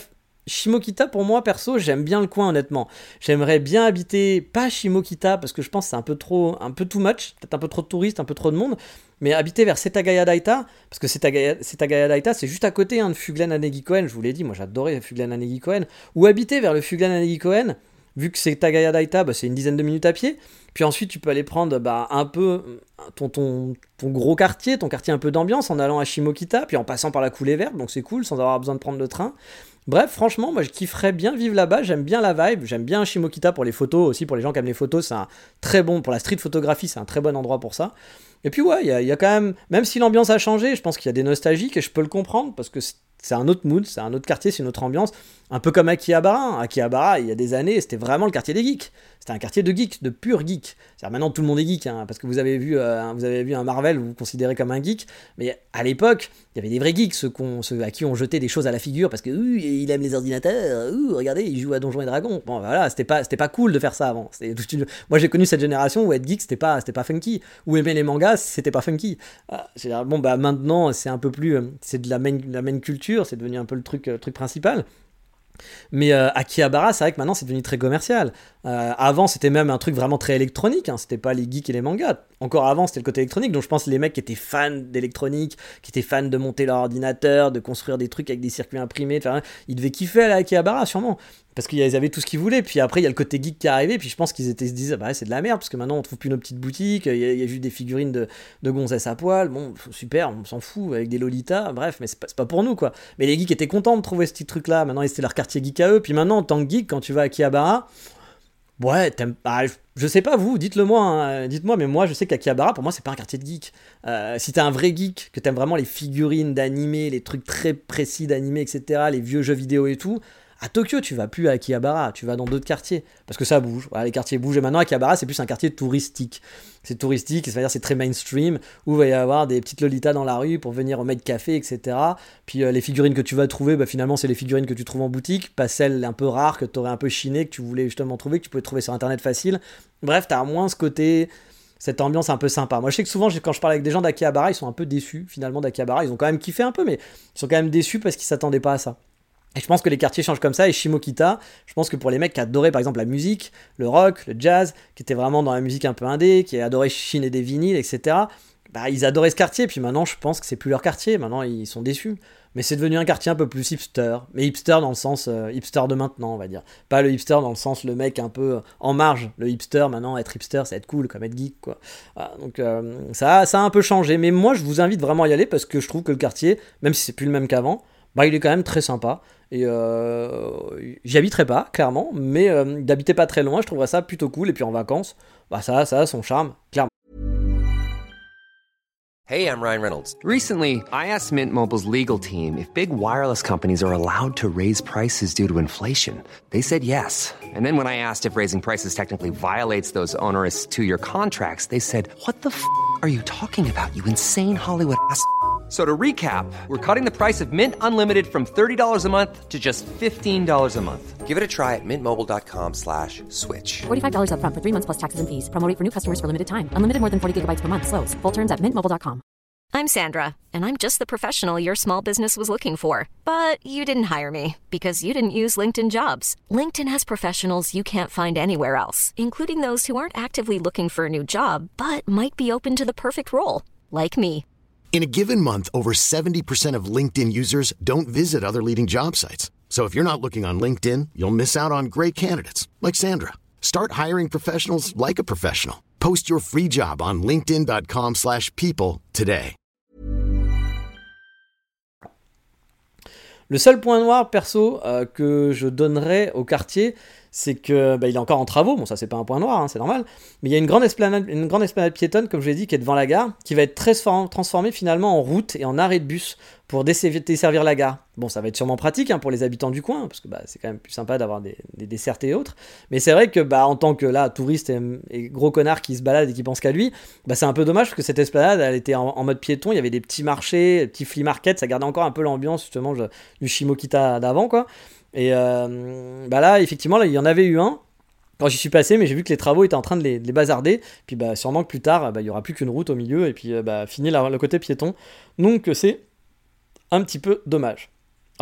Shimokita, pour moi, perso, j'aime bien le coin, honnêtement. J'aimerais bien habiter, pas Shimokita, parce que je pense que c'est un peu too much, peut-être un peu trop de touristes, un peu trop de monde, mais habiter vers Setagaya Daita, parce que Setagaya Daita, c'est juste à côté de Fuglen Anegi-Koen, je vous l'ai dit, moi j'adorais Fuglen Anegi-Koen, ou habiter vers le Fuglen Anegi-Koen, vu que Setagaya Daita, c'est une dizaine de minutes à pied, puis ensuite tu peux aller prendre un peu ton gros quartier, ton quartier un peu d'ambiance, en allant à Shimokita, puis en passant par la coulée verte, donc c'est cool, sans avoir besoin de prendre le train. Bref, franchement, moi je kifferais bien vivre là-bas, j'aime bien la vibe, j'aime bien Shimokita pour les photos aussi, pour les gens qui aiment les photos, c'est un très bon, pour la street photographie, c'est un très bon endroit pour ça. Et puis ouais, il y a quand même si l'ambiance a changé, je pense qu'il y a des nostalgiques et je peux le comprendre, parce que c'est un autre mood, c'est un autre quartier, c'est une autre ambiance, un peu comme Akihabara. Akihabara, il y a des années, c'était vraiment le quartier des geeks. C'était un quartier de geeks, de purs geeks. C'est-à-dire maintenant tout le monde est geek, parce que vous avez vu un Marvel, vous vous considérez comme un geek, mais à l'époque, il y avait des vrais geeks, ceux à qui on jetait des choses à la figure parce que il aime les ordinateurs, regardez, il joue à Donjons et Dragons. Bon voilà, c'était pas cool de faire ça avant. Moi j'ai connu cette génération où être geek c'était pas funky, où aimer les mangas c'était pas funky. Bon bah maintenant c'est un peu plus, c'est de la main culture, c'est devenu un peu le truc principal. Mais Akihabara, c'est vrai que maintenant c'est devenu très commercial. Avant c'était même un truc vraiment très électronique, c'était pas les geeks et les mangas. Encore avant c'était le côté électronique, donc je pense que les mecs qui étaient fans d'électronique, qui étaient fans de monter leur ordinateur, de construire des trucs avec des circuits imprimés, ils devaient kiffer à la Akihabara sûrement. Parce qu'ils avaient tout ce qu'ils voulaient, puis après il y a le côté geek qui est arrivé, puis je pense qu'ils se disaient bah c'est de la merde, parce que maintenant on trouve plus nos petites boutiques, il y a juste des figurines de gonzesses à poil, bon super, on s'en fout, avec des lolitas, bref, mais c'est pas pour nous quoi. Mais les geeks étaient contents de trouver ce petit truc là, maintenant c'était leur quartier geek à eux, puis maintenant en tant que geek, quand tu vas à Akihabara, ouais, je sais pas vous, dites-le moi, dites-moi, mais moi je sais qu'Akihabara pour moi c'est pas un quartier de geek. Si t'es un vrai geek, que t'aimes vraiment les figurines d'animé, les trucs très précis d'animé, etc., les vieux jeux vidéo et tout, à Tokyo, tu vas plus à Akihabara, tu vas dans d'autres quartiers. Parce que ça bouge, voilà, les quartiers bougent. Et maintenant, Akihabara, c'est plus un quartier touristique. C'est touristique, c'est-à-dire c'est très mainstream, où il va y avoir des petites lolitas dans la rue pour venir au Maid Café, etc. Puis les figurines que tu vas trouver, finalement, c'est les figurines que tu trouves en boutique, pas celles un peu rares que tu aurais un peu chinées, que tu voulais justement trouver, que tu pouvais trouver sur Internet facile. Bref, t'as moins ce côté, cette ambiance un peu sympa. Moi, je sais que souvent, quand je parle avec des gens d'Akihabara, ils sont un peu déçus, finalement, d'Akihabara. Ils ont quand même kiffé un peu, mais ils sont quand même déçus parce qu'ils s'attendaient pas à ça. Et je pense que les quartiers changent comme ça, et Shimokita, je pense que pour les mecs qui adoraient par exemple la musique, le rock, le jazz, qui étaient vraiment dans la musique un peu indé, qui adoraient chiner des vinyles, etc., ils adoraient ce quartier, puis maintenant je pense que c'est plus leur quartier, maintenant ils sont déçus. Mais c'est devenu un quartier un peu plus hipster, mais hipster dans le sens hipster de maintenant, on va dire. Pas le hipster dans le sens le mec un peu en marge, le hipster, maintenant être hipster c'est être cool, comme être geek, quoi. Voilà, donc ça a un peu changé, mais moi je vous invite vraiment à y aller, parce que je trouve que le quartier, même si c'est plus le même qu'avant, il est quand même très sympa. Et j'y habiterai pas, clairement, mais d'habiter pas très loin, je trouverais ça plutôt cool. Et puis en vacances, ça a son charme, clairement. Hey, I'm Ryan Reynolds. Recently, I asked Mint Mobile's legal team if big wireless companies are allowed to raise prices due to inflation. They said yes. And then when I asked if raising prices technically violates those onerous two-year contracts, they said, "What the f*** are you talking about, you insane Hollywood ass?" So to recap, we're cutting the price of Mint Unlimited from $30 a month to just $15 a month. Give it a try at mintmobile.com/switch. $45 up front for 3 months plus taxes and fees. Promo rate for new customers for limited time. Unlimited more than 40 gigabytes per month. Slows full terms at mintmobile.com. I'm Sandra, and I'm just the professional your small business was looking for. But you didn't hire me because you didn't use LinkedIn Jobs. LinkedIn has professionals you can't find anywhere else, including those who aren't actively looking for a new job, but might be open to the perfect role, like me. In a given month, over 70% of LinkedIn users don't visit other leading job sites. So if you're not looking on LinkedIn, you'll miss out on great candidates like Sandra. Start hiring professionals like a professional. Post your free job on linkedin.com/people today. Le seul point noir perso que je donnerais au quartier, c'est que il est encore en travaux. Bon, ça c'est pas un point noir, c'est normal. Mais il y a une grande esplanade piétonne, comme je l'ai dit, qui est devant la gare, qui va être transformée finalement en route et en arrêt de bus pour desservir la gare. Bon, ça va être sûrement pratique pour les habitants du coin, parce que c'est quand même plus sympa d'avoir des dessertes et autres. Mais c'est vrai que en tant que touriste et gros connard qui se balade et qui pense qu'à lui, c'est un peu dommage parce que cette esplanade, elle était en mode piéton. Il y avait des petits marchés, des petits flea markets, ça gardait encore un peu l'ambiance justement du Shimokita d'avant, quoi. Et là, effectivement, il y en avait eu un quand j'y suis passé, mais j'ai vu que les travaux étaient en train de les bazarder. Puis sûrement que plus tard, il y aura plus qu'une route au milieu, et puis fini le côté piéton. Donc c'est un petit peu dommage.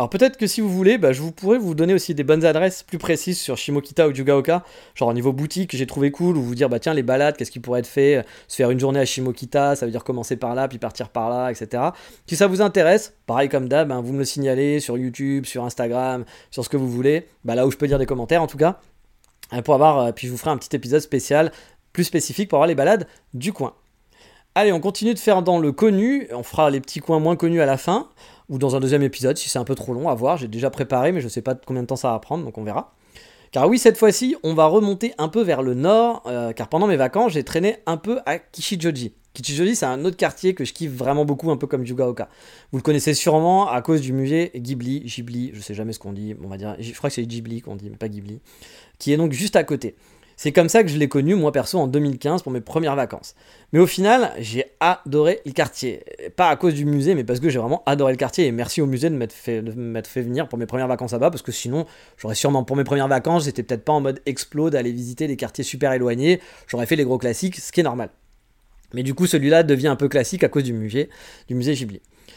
Alors peut-être que si vous voulez, je pourrais vous donner aussi des bonnes adresses plus précises sur Shimokita ou Yugaoka, genre au niveau boutique que j'ai trouvé cool, ou vous dire tiens les balades, qu'est-ce qui pourrait être fait, se faire une journée à Shimokita, ça veut dire commencer par là, puis partir par là, etc. Si ça vous intéresse, pareil comme d'hab, vous me le signalez sur YouTube, sur Instagram, sur ce que vous voulez, là où je peux lire des commentaires en tout cas, pour avoir, puis je vous ferai un petit épisode spécial, plus spécifique pour avoir les balades du coin. Allez, on continue de faire dans le connu, on fera les petits coins moins connus à la fin, ou dans un deuxième épisode, si c'est un peu trop long à voir, j'ai déjà préparé, mais je sais pas combien de temps ça va prendre, donc on verra. Car oui, cette fois-ci, on va remonter un peu vers le nord, car pendant mes vacances, j'ai traîné un peu à Kichijoji. Kichijoji, c'est un autre quartier que je kiffe vraiment beaucoup, un peu comme Yugaoka. Vous le connaissez sûrement à cause du musée Ghibli, je sais jamais ce qu'on dit, on va dire, je crois que c'est Ghibli qu'on dit, mais pas Ghibli, qui est donc juste à côté. C'est comme ça que je l'ai connu, moi perso, en 2015 pour mes premières vacances. Mais au final, j'ai adoré le quartier. Pas à cause du musée, mais parce que j'ai vraiment adoré le quartier. Et merci au musée de m'être fait venir pour mes premières vacances là-bas, parce que sinon, j'aurais sûrement, pour mes premières vacances, j'étais peut-être pas en mode explo d'aller visiter des quartiers super éloignés. J'aurais fait les gros classiques, ce qui est normal. Mais du coup, celui-là devient un peu classique à cause du musée Ghibli.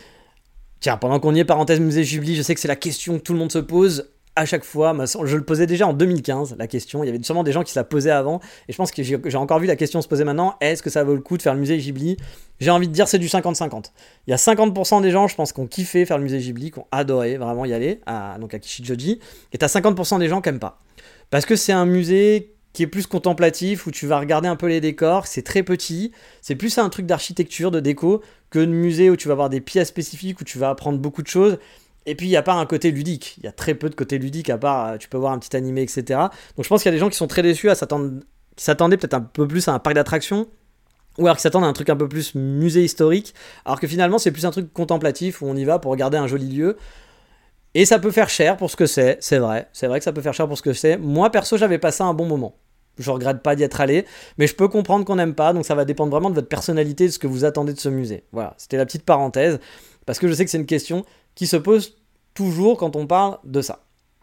Tiens, pendant qu'on y est, parenthèse musée Ghibli, je sais que c'est la question que tout le monde se pose à chaque fois. Je le posais déjà en 2015, la question. Il y avait sûrement des gens qui se la posaient avant. Et je pense que j'ai encore vu la question se poser maintenant. Est-ce que ça vaut le coup de faire le musée Ghibli ? J'ai envie de dire c'est du 50-50. Il y a 50% des gens, je pense, qui ont kiffé faire le musée Ghibli, qui ont adoré vraiment y aller, donc à Kichijoji. Et t'as 50% des gens qui n'aiment pas. Parce que c'est un musée qui est plus contemplatif, où tu vas regarder un peu les décors, c'est très petit. C'est plus un truc d'architecture, de déco, que de musée où tu vas avoir des pièces spécifiques, où tu vas apprendre beaucoup de choses. Et puis, il n'y a pas un côté ludique. Il y a très peu de côté ludique, à part, tu peux voir un petit animé, etc. Donc, je pense qu'il y a des gens qui sont très déçus, qui s'attendaient peut-être un peu plus à un parc d'attractions, ou alors qui s'attendent à un truc un peu plus musée historique, alors que finalement, c'est plus un truc contemplatif, où on y va pour regarder un joli lieu. Et ça peut faire cher pour ce que c'est vrai. C'est vrai que ça peut faire cher pour ce que c'est. Moi, perso, j'avais passé un bon moment. Je regrette pas d'y être allé, mais je peux comprendre qu'on n'aime pas, donc ça va dépendre vraiment de votre personnalité, de ce que vous attendez de ce musée. Voilà, c'était la petite parenthèse, parce que je sais que c'est une question qui se pose toujours quand on parle de ça.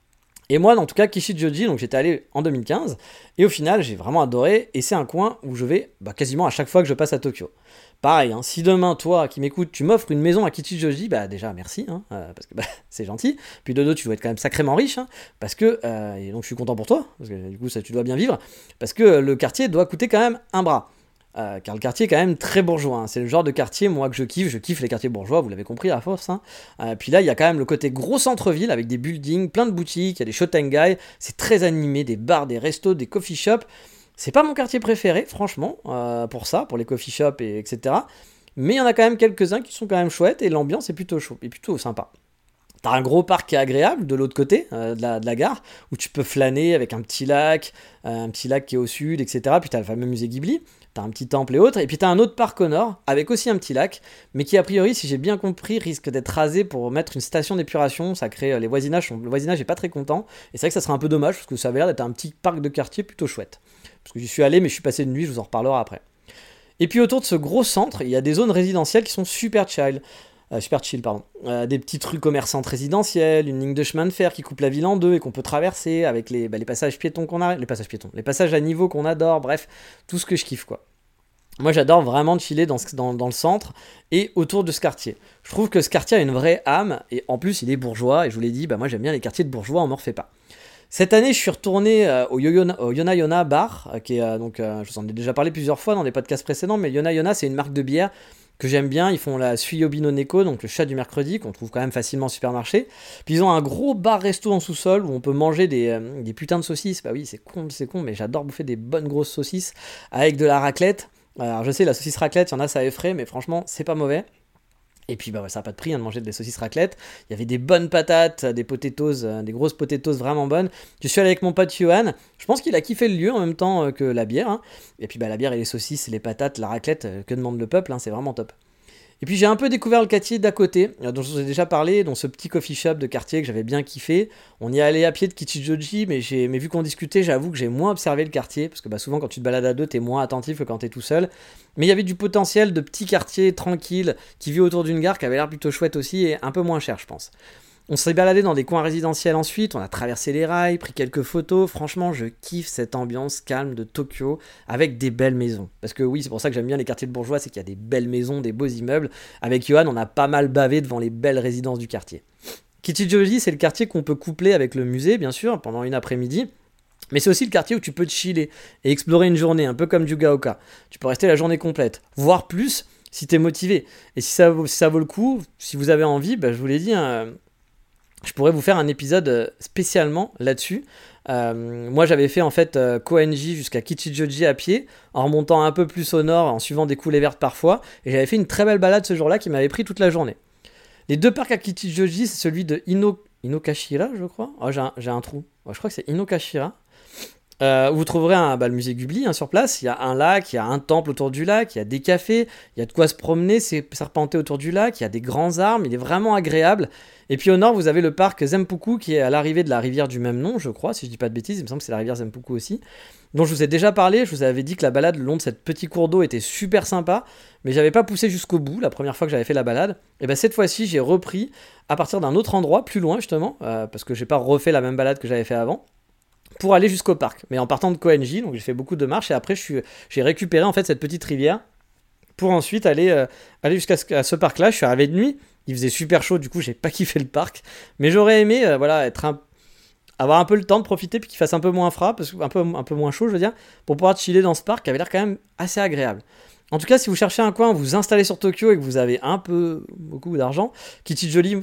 Et moi, en tout cas, Kichijoji, donc j'étais allé en 2015, et au final, j'ai vraiment adoré, et c'est un coin où je vais quasiment à chaque fois que je passe à Tokyo. Pareil, si demain, toi qui m'écoutes, tu m'offres une maison à Kichijoji, déjà merci, parce que c'est gentil. Puis de deux, tu dois être quand même sacrément riche, parce que, et donc je suis content pour toi, parce que du coup, ça, tu dois bien vivre, parce que le quartier doit coûter quand même un bras. Car le quartier est quand même très bourgeois, c'est le genre de quartier moi que je kiffe les quartiers bourgeois, vous l'avez compris à force. Puis là il y a quand même le côté gros centre-ville avec des buildings, plein de boutiques, il y a des Shotengai, c'est très animé, des bars, des restos, des coffee shops. C'est pas mon quartier préféré franchement, pour les coffee shops etc. Mais il y en a quand même quelques-uns qui sont quand même chouettes et l'ambiance est plutôt chaud et plutôt sympa. T'as un gros parc qui est agréable de l'autre côté de la gare, où tu peux flâner avec un petit lac qui est au sud, etc. Puis t'as le fameux musée Ghibli, t'as un petit temple et autres, et puis t'as un autre parc au nord, avec aussi un petit lac, mais qui a priori, si j'ai bien compris, risque d'être rasé pour mettre une station d'épuration. Ça crée le voisinage est pas très content, et c'est vrai que ça serait un peu dommage, parce que ça avait l'air d'être un petit parc de quartier plutôt chouette. Parce que j'y suis allé, mais je suis passé une nuit, je vous en reparlerai après. Et puis autour de ce gros centre, il y a des zones résidentielles qui sont super chill. Des petites rues commerçantes résidentielles, une ligne de chemin de fer qui coupe la ville en deux et qu'on peut traverser avec les passages piétons les passages à niveau qu'on adore, bref, tout ce que je kiffe quoi. Moi j'adore vraiment chiller dans le centre et autour de ce quartier. Je trouve que ce quartier a une vraie âme et en plus il est bourgeois et je vous l'ai dit, moi j'aime bien les quartiers de bourgeois, on m'en refait pas. Cette année, je suis retourné au Yona Yona Bar, qui est je vous en ai déjà parlé plusieurs fois dans des podcasts précédents, mais Yona Yona, c'est une marque de bière que j'aime bien. Ils font la Suiyobi no Neko, donc le chat du mercredi, qu'on trouve quand même facilement au supermarché. Puis ils ont un gros bar-resto en sous-sol où on peut manger des putains de saucisses. Bah oui, c'est con, mais j'adore bouffer des bonnes grosses saucisses avec de la raclette. Alors je sais, la saucisse raclette, il y en a, ça effraie, mais franchement, c'est pas mauvais. Et puis ça n'a pas de prix de manger des saucisses raclette. Il y avait des bonnes patates, des potatoes, des grosses potatoes vraiment bonnes. Je suis allé avec mon pote Yohan. Je pense qu'il a kiffé le lieu en même temps que la bière. Et puis la bière et les saucisses, les patates, la raclette, que demande le peuple, c'est vraiment top. Et puis j'ai un peu découvert le quartier d'à côté, dont je vous ai déjà parlé, dont ce petit coffee shop de quartier que j'avais bien kiffé. On y allait à pied de Kichijoji, mais vu qu'on discutait, j'avoue que j'ai moins observé le quartier, parce que souvent quand tu te balades à deux, t'es moins attentif que quand t'es tout seul. Mais il y avait du potentiel de petit quartier tranquille, qui vit autour d'une gare, qui avait l'air plutôt chouette aussi, et un peu moins cher je pense. On s'est baladé dans des coins résidentiels ensuite, on a traversé les rails, pris quelques photos. Franchement, je kiffe cette ambiance calme de Tokyo avec des belles maisons. Parce que oui, c'est pour ça que j'aime bien les quartiers de bourgeois, c'est qu'il y a des belles maisons, des beaux immeubles. Avec Yohan, on a pas mal bavé devant les belles résidences du quartier. Kichijoji, c'est le quartier qu'on peut coupler avec le musée, bien sûr, pendant une après-midi. Mais c'est aussi le quartier où tu peux te chiller et explorer une journée, un peu comme Yugaoka. Tu peux rester la journée complète, voire plus si t'es motivé. Et si ça vaut le coup, si vous avez envie, je vous l'ai dit, je pourrais vous faire un épisode spécialement là-dessus. Moi j'avais fait en fait Koenji jusqu'à Kichijoji à pied, en remontant un peu plus au nord, en suivant des coulées vertes parfois, et j'avais fait une très belle balade ce jour-là qui m'avait pris toute la journée. Les 2 parcs à Kichijoji, c'est celui de Inokashira, je crois. Oh, j'ai un trou. Je crois que c'est Inokashira. Où vous trouverez le musée Ghibli sur place. Il y a un lac, il y a un temple autour du lac, il y a des cafés, il y a de quoi se promener, serpenter autour du lac, il y a des grands arbres, il est vraiment agréable. Et puis au nord, vous avez le parc Zempuku qui est à l'arrivée de la rivière du même nom, je crois, si je dis pas de bêtises, il me semble que c'est la rivière Zempuku aussi, dont je vous ai déjà parlé. Je vous avais dit que la balade le long de cette petit cours d'eau était super sympa, mais j'avais pas poussé jusqu'au bout la première fois que j'avais fait la balade. Et cette fois-ci, j'ai repris à partir d'un autre endroit, plus loin justement, parce que j'ai pas refait la même balade que j'avais fait avant, pour aller jusqu'au parc, mais en partant de Koenji. Donc j'ai fait beaucoup de marches et après j'ai récupéré en fait cette petite rivière pour ensuite aller jusqu'à ce parc-là. Je suis arrivé de nuit, il faisait super chaud, du coup j'ai pas kiffé le parc, mais j'aurais aimé avoir un peu le temps de profiter puis qu'il fasse un peu moins froid, un peu moins chaud je veux dire, pour pouvoir chiller dans ce parc qui avait l'air quand même assez agréable. En tout cas, si vous cherchez un coin, vous installez sur Tokyo et que vous avez beaucoup d'argent, Kichijoji,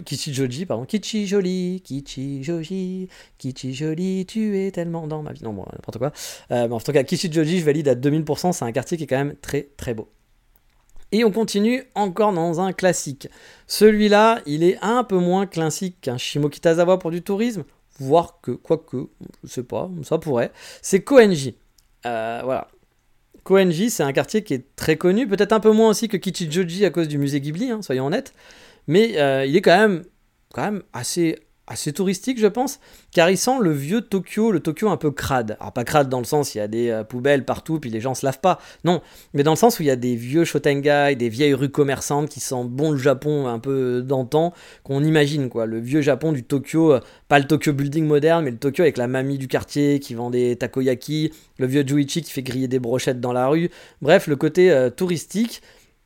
tu es tellement dans ma vie. Non, bon, n'importe quoi. Mais en tout cas, Kichijoji, je valide à 2000%, c'est un quartier qui est quand même très très beau. Et on continue encore dans un classique. Celui-là, il est un peu moins classique qu'un Shimokitazawa pour du tourisme, voire quoique, je sais pas, ça pourrait. C'est Koenji. Voilà. Koenji, c'est un quartier qui est très connu, peut-être un peu moins aussi que Kichijoji à cause du musée Ghibli, soyons honnêtes, mais il est quand même assez touristique, je pense, car il sent le vieux Tokyo, le Tokyo un peu crade. Alors pas crade dans le sens où il y a des poubelles partout, puis les gens se lavent pas, non, mais dans le sens où il y a des vieux shotengai, des vieilles rues commerçantes qui sentent bon le Japon un peu d'antan, qu'on imagine, quoi, le vieux Japon du Tokyo, pas le Tokyo building moderne, mais le Tokyo avec la mamie du quartier qui vend des takoyaki, le vieux Juichi qui fait griller des brochettes dans la rue, bref, le côté touristique.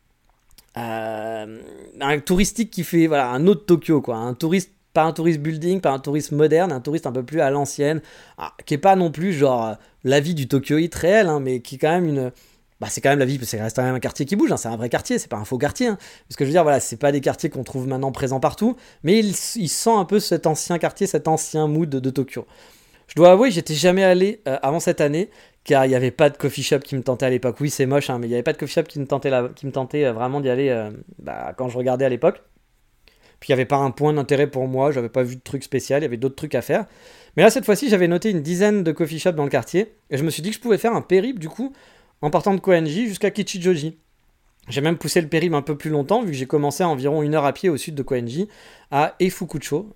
Un touristique qui fait un autre Tokyo, quoi, pas un touriste building, pas un touriste moderne, un touriste un peu plus à l'ancienne, qui est pas non plus genre la vie du Tokyoïte réel, mais qui est quand même c'est quand même la vie, parce que ça reste quand même un quartier qui bouge, c'est un vrai quartier, c'est pas un faux quartier. Parce que je veux dire, c'est pas des quartiers qu'on trouve maintenant présents partout, mais il sent un peu cet ancien quartier, cet ancien mood de Tokyo. Je dois avouer, j'étais jamais allé avant cette année, car il n'y avait pas de coffee shop qui me tentait à l'époque. Oui, c'est moche, mais il n'y avait pas de coffee shop qui me tentait vraiment d'y aller quand je regardais à l'époque. Puis il n'y avait pas un point d'intérêt pour moi, j'avais pas vu de truc spécial, il y avait d'autres trucs à faire. Mais là, cette fois-ci, j'avais noté une dizaine de coffee shops dans le quartier, et je me suis dit que je pouvais faire un périple, du coup, en partant de Koenji jusqu'à Kichijoji. J'ai même poussé le périple un peu plus longtemps, vu que j'ai commencé à environ 1 heure à pied au sud de Koenji, à Eifukucho,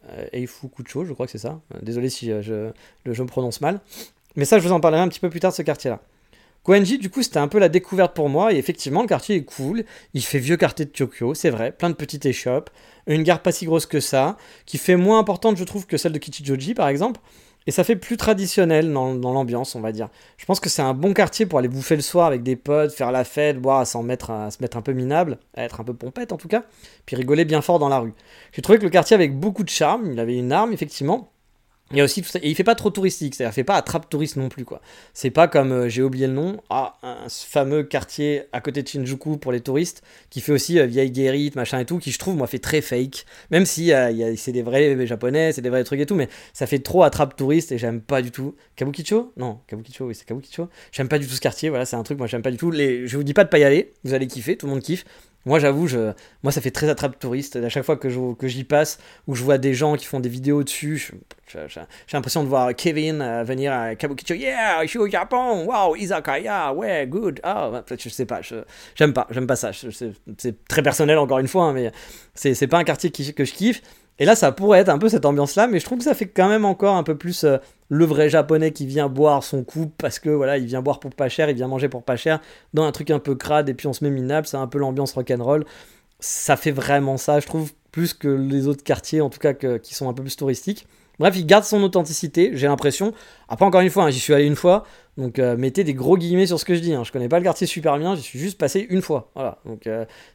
je crois que c'est ça. Désolé si je me prononce mal. Mais ça, je vous en parlerai un petit peu plus tard de ce quartier-là. Koenji, du coup, c'était un peu la découverte pour moi, et effectivement, le quartier est cool, il fait vieux quartier de Tokyo, c'est vrai, plein de petites échoppes, une gare pas si grosse que ça, qui fait moins importante, je trouve, que celle de Kichijoji, par exemple, et ça fait plus traditionnel dans l'ambiance, on va dire. Je pense que c'est un bon quartier pour aller bouffer le soir avec des potes, faire la fête, boire, à se mettre un peu minable, à être un peu pompette en tout cas, puis rigoler bien fort dans la rue. J'ai trouvé que le quartier avait beaucoup de charme, il avait une âme, effectivement. Il y a aussi tout ça, et il fait pas trop touristique, c'est-à-dire il fait pas attrape touriste non plus, quoi. C'est pas comme, j'ai oublié le nom, un fameux quartier à côté de Shinjuku pour les touristes, qui fait aussi vieille guérite, machin et tout, qui je trouve, moi, fait très fake, même si c'est des vrais japonais, c'est des vrais trucs et tout, mais ça fait trop attrape touriste et j'aime pas du tout. Kabukicho ? Non, Kabukicho, oui, c'est Kabukicho. J'aime pas du tout ce quartier, voilà, c'est un truc, moi, j'aime pas du tout. Je vous dis pas de pas y aller, vous allez kiffer, tout le monde kiffe. Moi, j'avoue, moi, ça fait très attrape touriste. À chaque fois que j'y passe, où je vois des gens qui font des vidéos dessus, j'ai l'impression de voir Kevin venir à Kabukicho. Yeah, je suis au Japon. Wow, izakaya. Ouais, good. Je sais pas. J'aime pas ça. C'est très personnel encore une fois, mais c'est pas un quartier que je kiffe. Et là, ça pourrait être un peu cette ambiance-là, mais je trouve que ça fait quand même encore un peu plus le vrai japonais qui vient boire son coup parce que voilà, il vient boire pour pas cher, il vient manger pour pas cher, dans un truc un peu crade et puis on se met minable, c'est un peu l'ambiance rock'n'roll. Ça fait vraiment ça, je trouve, plus que les autres quartiers, en tout cas qui sont un peu plus touristiques. Bref, il garde son authenticité, j'ai l'impression. Après, encore une fois, hein, j'y suis allé une fois, donc mettez des gros guillemets sur ce que je dis. Hein. Je connais pas le quartier super bien, j'y suis juste passé une fois. Voilà, donc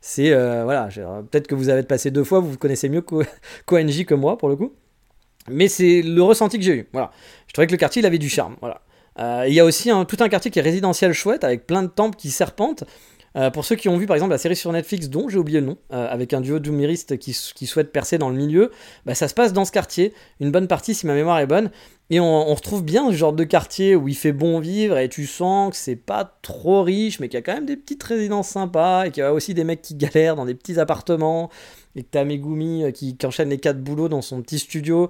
voilà. Peut-être que vous avez passé 2 fois, vous connaissez mieux Koenji que moi pour le coup. Mais c'est le ressenti que j'ai eu. Voilà, je trouvais que le quartier il avait du charme. Voilà. Il y a aussi tout un quartier qui est résidentiel chouette avec plein de temples qui serpentent. Pour ceux qui ont vu par exemple la série sur Netflix dont j'ai oublié le nom, avec un duo d'humoristes qui souhaitent percer dans le milieu, ça se passe dans ce quartier, une bonne partie si ma mémoire est bonne, et on retrouve bien ce genre de quartier où il fait bon vivre et tu sens que c'est pas trop riche mais qu'il y a quand même des petites résidences sympas et qu'il y a aussi des mecs qui galèrent dans des petits appartements et que t'as Megumi qui enchaîne les 4 boulots dans son petit studio.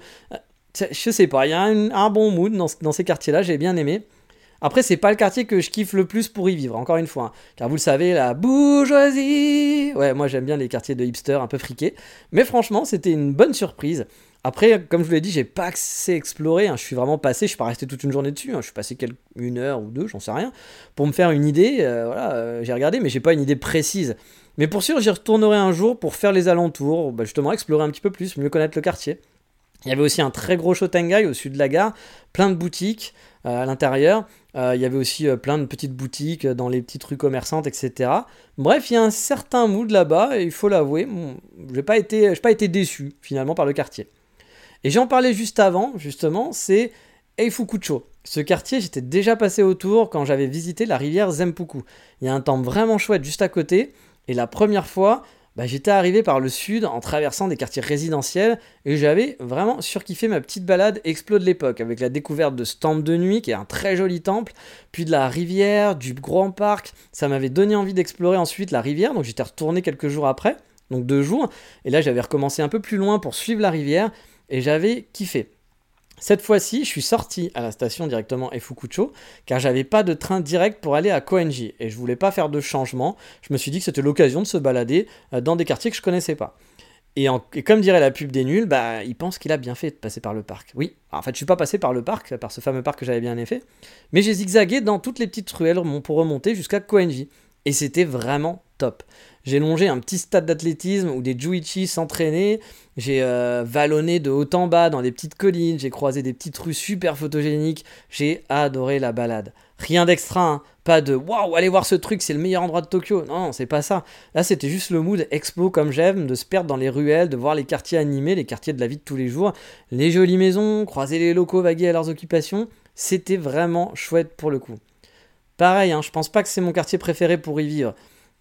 Je sais pas, il y a un bon mood dans ces quartiers-là, j'ai bien aimé. Après, c'est pas le quartier que je kiffe le plus pour y vivre, encore une fois. Hein. Car vous le savez, la bourgeoisie. Ouais, moi j'aime bien les quartiers de hipsters un peu friqués. Mais franchement, c'était une bonne surprise. Après, comme je vous l'ai dit, j'ai pas assez exploré. Hein. Je suis vraiment passé, je suis pas resté toute une journée dessus. Hein. Je suis passé 1 heure ou 2, j'en sais rien, pour me faire une idée. J'ai regardé, mais j'ai pas une idée précise. Mais pour sûr, j'y retournerai un jour pour faire les alentours, justement explorer un petit peu plus, mieux connaître le quartier. Il y avait aussi un très gros Shotengai au sud de la gare, plein de boutiques à l'intérieur. Il y avait aussi plein de petites boutiques dans les petites rues commerçantes, etc. Bref, il y a un certain mood là-bas, et il faut l'avouer, je n'ai pas été déçu finalement par le quartier. Et j'en parlais juste avant, justement, c'est Eifukucho. Ce quartier, j'étais déjà passé autour quand j'avais visité la rivière Zempuku. Il y a un temple vraiment chouette juste à côté, et la première fois, j'étais arrivé par le sud en traversant des quartiers résidentiels et j'avais vraiment surkiffé ma petite balade explo de l'époque avec la découverte de ce temple de nuit qui est un très joli temple, puis de la rivière, du grand parc. Ça m'avait donné envie d'explorer ensuite la rivière, donc j'étais retourné quelques jours après, donc 2 jours, et là j'avais recommencé un peu plus loin pour suivre la rivière et j'avais kiffé. Cette fois-ci, je suis sorti à la station directement Eifukucho car j'avais pas de train direct pour aller à Koenji et je voulais pas faire de changement. Je me suis dit que c'était l'occasion de se balader dans des quartiers que je connaissais pas. Et comme dirait la pub des nuls, il pense qu'il a bien fait de passer par le parc. Oui, alors, en fait, je suis pas passé par le parc, par ce fameux parc que j'avais bien fait, mais j'ai zigzagué dans toutes les petites ruelles pour remonter jusqu'à Koenji. Et c'était vraiment top. J'ai longé un petit stade d'athlétisme où des Juichis s'entraînaient, j'ai vallonné de haut en bas dans des petites collines, j'ai croisé des petites rues super photogéniques, j'ai adoré la balade. Rien d'extra, hein. Pas de waouh, allez voir ce truc, c'est le meilleur endroit de Tokyo. Non, c'est pas ça. Là, c'était juste le mood explo comme j'aime, de se perdre dans les ruelles, de voir les quartiers animés, les quartiers de la vie de tous les jours, les jolies maisons, croiser les locaux vaguer à leurs occupations. C'était vraiment chouette pour le coup. Pareil, hein, je pense pas que c'est mon quartier préféré pour y vivre.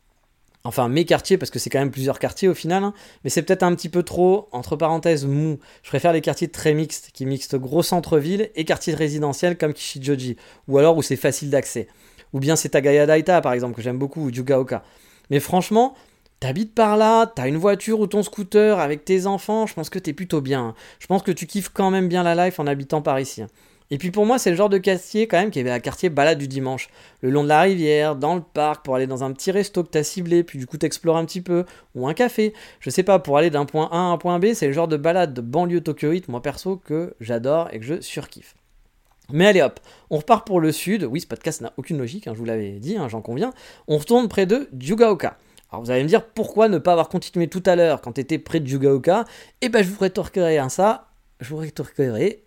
Enfin, mes quartiers, parce que c'est quand même plusieurs quartiers au final, hein, mais c'est peut-être un petit peu trop, entre parenthèses, mou. Je préfère les quartiers très mixtes, qui mixent gros centre-ville et quartiers résidentiels comme Kishijoji, ou alors où c'est facile d'accès. Ou bien c'est Tagaya Daita, par exemple, que j'aime beaucoup, ou Yugaoka. Mais franchement, t'habites par là, t'as une voiture ou ton scooter avec tes enfants, je pense que t'es plutôt bien. Hein. Je pense que tu kiffes quand même bien la life en habitant par ici. Hein. Et puis pour moi, c'est le genre de quartier quand même qui est un quartier balade du dimanche. Le long de la rivière, dans le parc, pour aller dans un petit resto que t'as ciblé, puis du coup t'explores un petit peu, ou un café. Je sais pas, pour aller d'un point A à un point B, c'est le genre de balade de banlieue tokyoïte, moi perso, que j'adore et que je surkiffe. Mais allez hop, on repart pour le sud. Oui, ce podcast n'a aucune logique, hein, je vous l'avais dit, hein, j'en conviens. On retourne près de Yugaoka. Alors vous allez me dire, pourquoi ne pas avoir continué tout à l'heure quand t'étais près de Yugaoka ? Je vous rétorquerai ça. Je vous rétorquerai,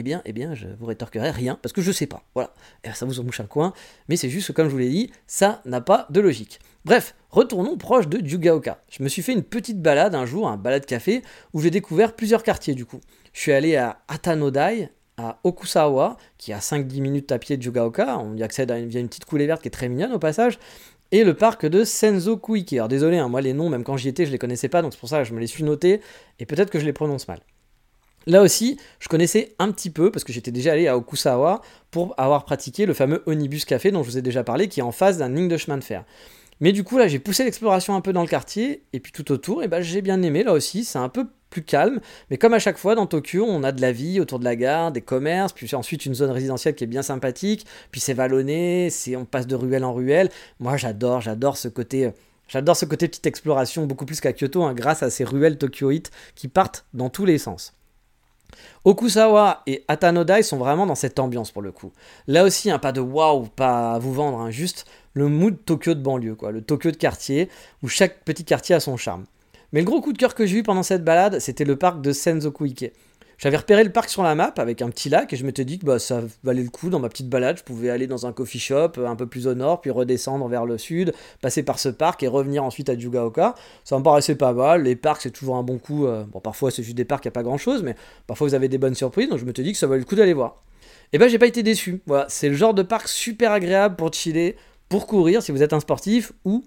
je vous rétorquerai rien, parce que je sais pas, voilà. Et ça vous en mouche un coin, mais c'est juste que, comme je vous l'ai dit, ça n'a pas de logique. Bref, retournons proche de Yugaoka. Je me suis fait une petite balade un jour, un balade café, où j'ai découvert plusieurs quartiers du coup. Je suis allé à Atanodai, à Okusawa, qui est à 5-10 minutes à pied de Yugaoka, on y accède via une petite coulée verte qui est très mignonne au passage, et le parc de Senzokuike. Alors désolé, hein, moi les noms, même quand j'y étais, je les connaissais pas, donc c'est pour ça que je me les suis notés, et peut-être que je les prononce mal. Là aussi, je connaissais un petit peu, parce que j'étais déjà allé à Okusawa pour avoir pratiqué le fameux Onibus Café dont je vous ai déjà parlé, qui est en face d'un ligne de chemin de fer. Mais du coup, là, j'ai poussé l'exploration un peu dans le quartier, et puis tout autour, j'ai bien aimé, là aussi, c'est un peu plus calme, mais comme à chaque fois, dans Tokyo, on a de la vie autour de la gare, des commerces, puis ensuite une zone résidentielle qui est bien sympathique, puis c'est vallonné, on passe de ruelle en ruelle. Moi, j'adore ce côté... J'adore ce côté petite exploration, beaucoup plus qu'à Kyoto, hein, grâce à ces ruelles tokyoïtes qui partent dans tous les sens. Okusawa et Atanodai sont vraiment dans cette ambiance pour le coup. Là aussi, pas de waouh, pas à vous vendre, hein, juste le mood Tokyo de banlieue, quoi, le Tokyo de quartier, où chaque petit quartier a son charme. Mais le gros coup de cœur que j'ai eu pendant cette balade, c'était le parc de Senzokuike. J'avais repéré le parc sur la map avec un petit lac et je m'étais dit que ça valait le coup dans ma petite balade. Je pouvais aller dans un coffee shop un peu plus au nord, puis redescendre vers le sud, passer par ce parc et revenir ensuite à Yugaoka. Ça me paraissait pas mal. Les parcs, c'est toujours un bon coup. Parfois, c'est juste des parcs, il n'y a pas grand-chose, mais parfois, vous avez des bonnes surprises. Donc, je m'étais dit que ça valait le coup d'aller voir. Et j'ai pas été déçu. Voilà, c'est le genre de parc super agréable pour chiller, pour courir si vous êtes un sportif ou,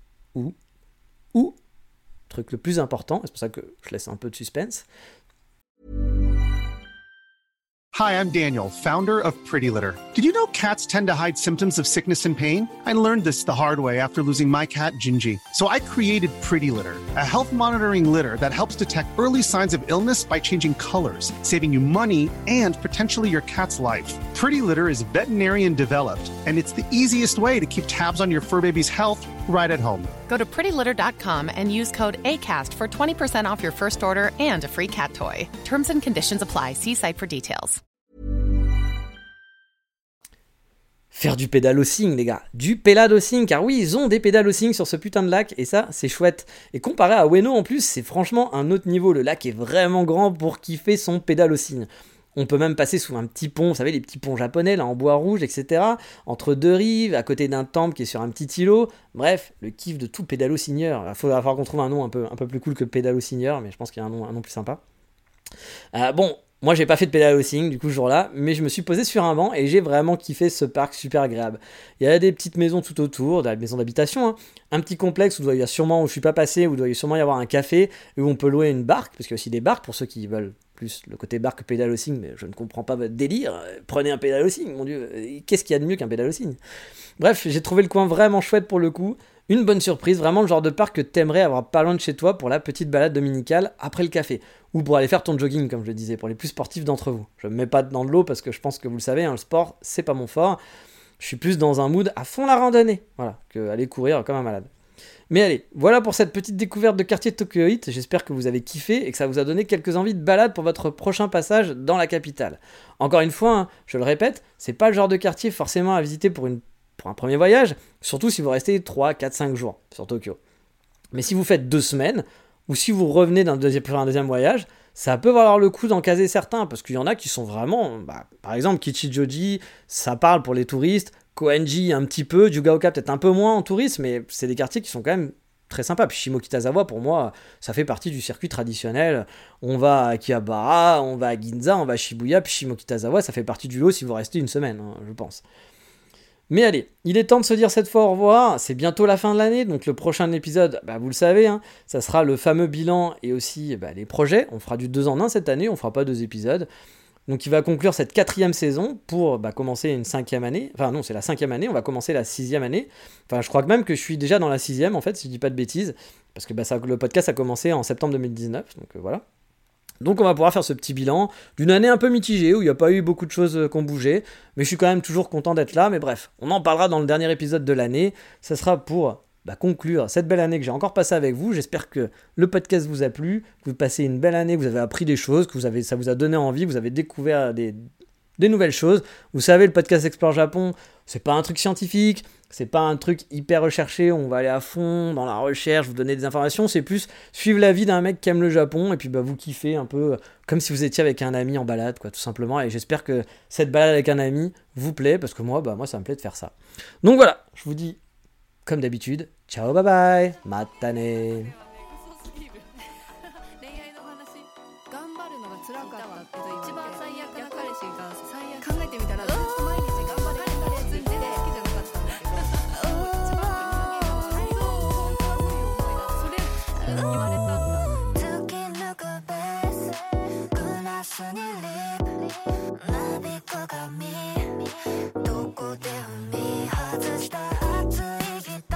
truc le plus important, c'est pour ça que je laisse un peu de suspense. Hi, I'm Daniel, founder of Pretty Litter. Did you know cats tend to hide symptoms of sickness and pain? I learned this the hard way after losing my cat, Gingy. So I created Pretty Litter, a health monitoring litter that helps detect early signs of illness by changing colors, saving you money and potentially your cat's life. Pretty Litter is veterinarian developed, and it's the easiest way to keep tabs on your fur baby's health right at home. Go to prettylitter.com and use code ACAST for 20% off your first order and a free cat toy. Terms and conditions apply. See site for details. Faire du pédalocing, les gars. Du pédalocing, car oui, ils ont des pédalocing sur ce putain de lac, et ça, c'est chouette. Et comparé à Ueno, en plus, c'est franchement un autre niveau. Le lac est vraiment grand pour kiffer son pédalocing. On peut même passer sous un petit pont, vous savez, les petits ponts japonais, là, en bois rouge, etc. Entre deux rives, à côté d'un temple qui est sur un petit îlot. Bref, le kiff de tout pédalo-signeur. Il faudra qu'on trouve un nom un peu plus cool que pédalo-signeur, mais je pense qu'il y a un nom plus sympa. Moi j'ai pas fait de pédalocing du coup ce jour-là, mais je me suis posé sur un banc et j'ai vraiment kiffé ce parc super agréable. Il y a des petites maisons tout autour, des maisons d'habitation, un petit complexe où je suis pas passé, où il doit sûrement y avoir un café, où on peut louer une barque, parce qu'il y a aussi des barques pour ceux qui veulent plus le côté barque pédalocing, mais je ne comprends pas votre délire. Prenez un pédalocing, mon dieu, qu'est-ce qu'il y a de mieux qu'un pédalocing ? Bref, j'ai trouvé le coin vraiment chouette pour le coup. Une bonne surprise, vraiment le genre de parc que t'aimerais avoir pas loin de chez toi pour la petite balade dominicale après le café. Ou pour aller faire ton jogging, comme je le disais, pour les plus sportifs d'entre vous. Je me mets pas dans de l'eau parce que je pense que vous le savez, le sport, c'est pas mon fort. Je suis plus dans un mood à fond la randonnée, voilà, que aller courir comme un malade. Mais allez, voilà pour cette petite découverte de quartier Tokyoite. J'espère que vous avez kiffé et que ça vous a donné quelques envies de balade pour votre prochain passage dans la capitale. Encore une fois, je le répète, c'est pas le genre de quartier forcément à visiter pour un premier voyage, surtout si vous restez 3, 4, 5 jours sur Tokyo. Mais si vous faites 2 semaines, ou si vous revenez pour un deuxième voyage, ça peut valoir le coup d'en caser certains, parce qu'il y en a qui sont vraiment... par exemple, Kichijoji, ça parle pour les touristes, Koenji un petit peu, Yugaoka peut-être un peu moins en tourisme, mais c'est des quartiers qui sont quand même très sympas. Puis Shimokitazawa, pour moi, ça fait partie du circuit traditionnel. On va à Akihabara, on va à Ginza, on va à Shibuya, puis Shimokitazawa, ça fait partie du lot si vous restez une semaine, je pense. Mais allez, il est temps de se dire cette fois au revoir, c'est bientôt la fin de l'année, donc le prochain épisode, vous le savez, ça sera le fameux bilan et aussi les projets. On fera du 2 en 1 cette année, on fera pas 2 épisodes. Donc il va conclure cette 4e saison pour commencer une 5e année. Enfin non, c'est la 5e année, on va commencer la 6e année. Enfin je crois que même que je suis déjà dans la 6e en fait, si je dis pas de bêtises, parce que le podcast a commencé en septembre 2019, donc voilà. Donc on va pouvoir faire ce petit bilan d'une année un peu mitigée, où il n'y a pas eu beaucoup de choses qui ont bougé, mais je suis quand même toujours content d'être là, mais bref, on en parlera dans le dernier épisode de l'année, ça sera pour conclure cette belle année que j'ai encore passée avec vous. J'espère que le podcast vous a plu, que vous passez une belle année, que vous avez appris des choses, que ça vous a donné envie, vous avez découvert des nouvelles choses. Vous savez, le podcast Explore Japon, c'est pas un truc scientifique, c'est pas un truc hyper recherché, on va aller à fond dans la recherche, vous donner des informations, c'est plus suivre la vie d'un mec qui aime le Japon, et puis vous kiffez un peu, comme si vous étiez avec un ami en balade, tout simplement, et j'espère que cette balade avec un ami vous plaît, parce que moi ça me plaît de faire ça. Donc voilà, je vous dis, comme d'habitude, ciao, bye bye, matane. どこで踏み外した熱いギター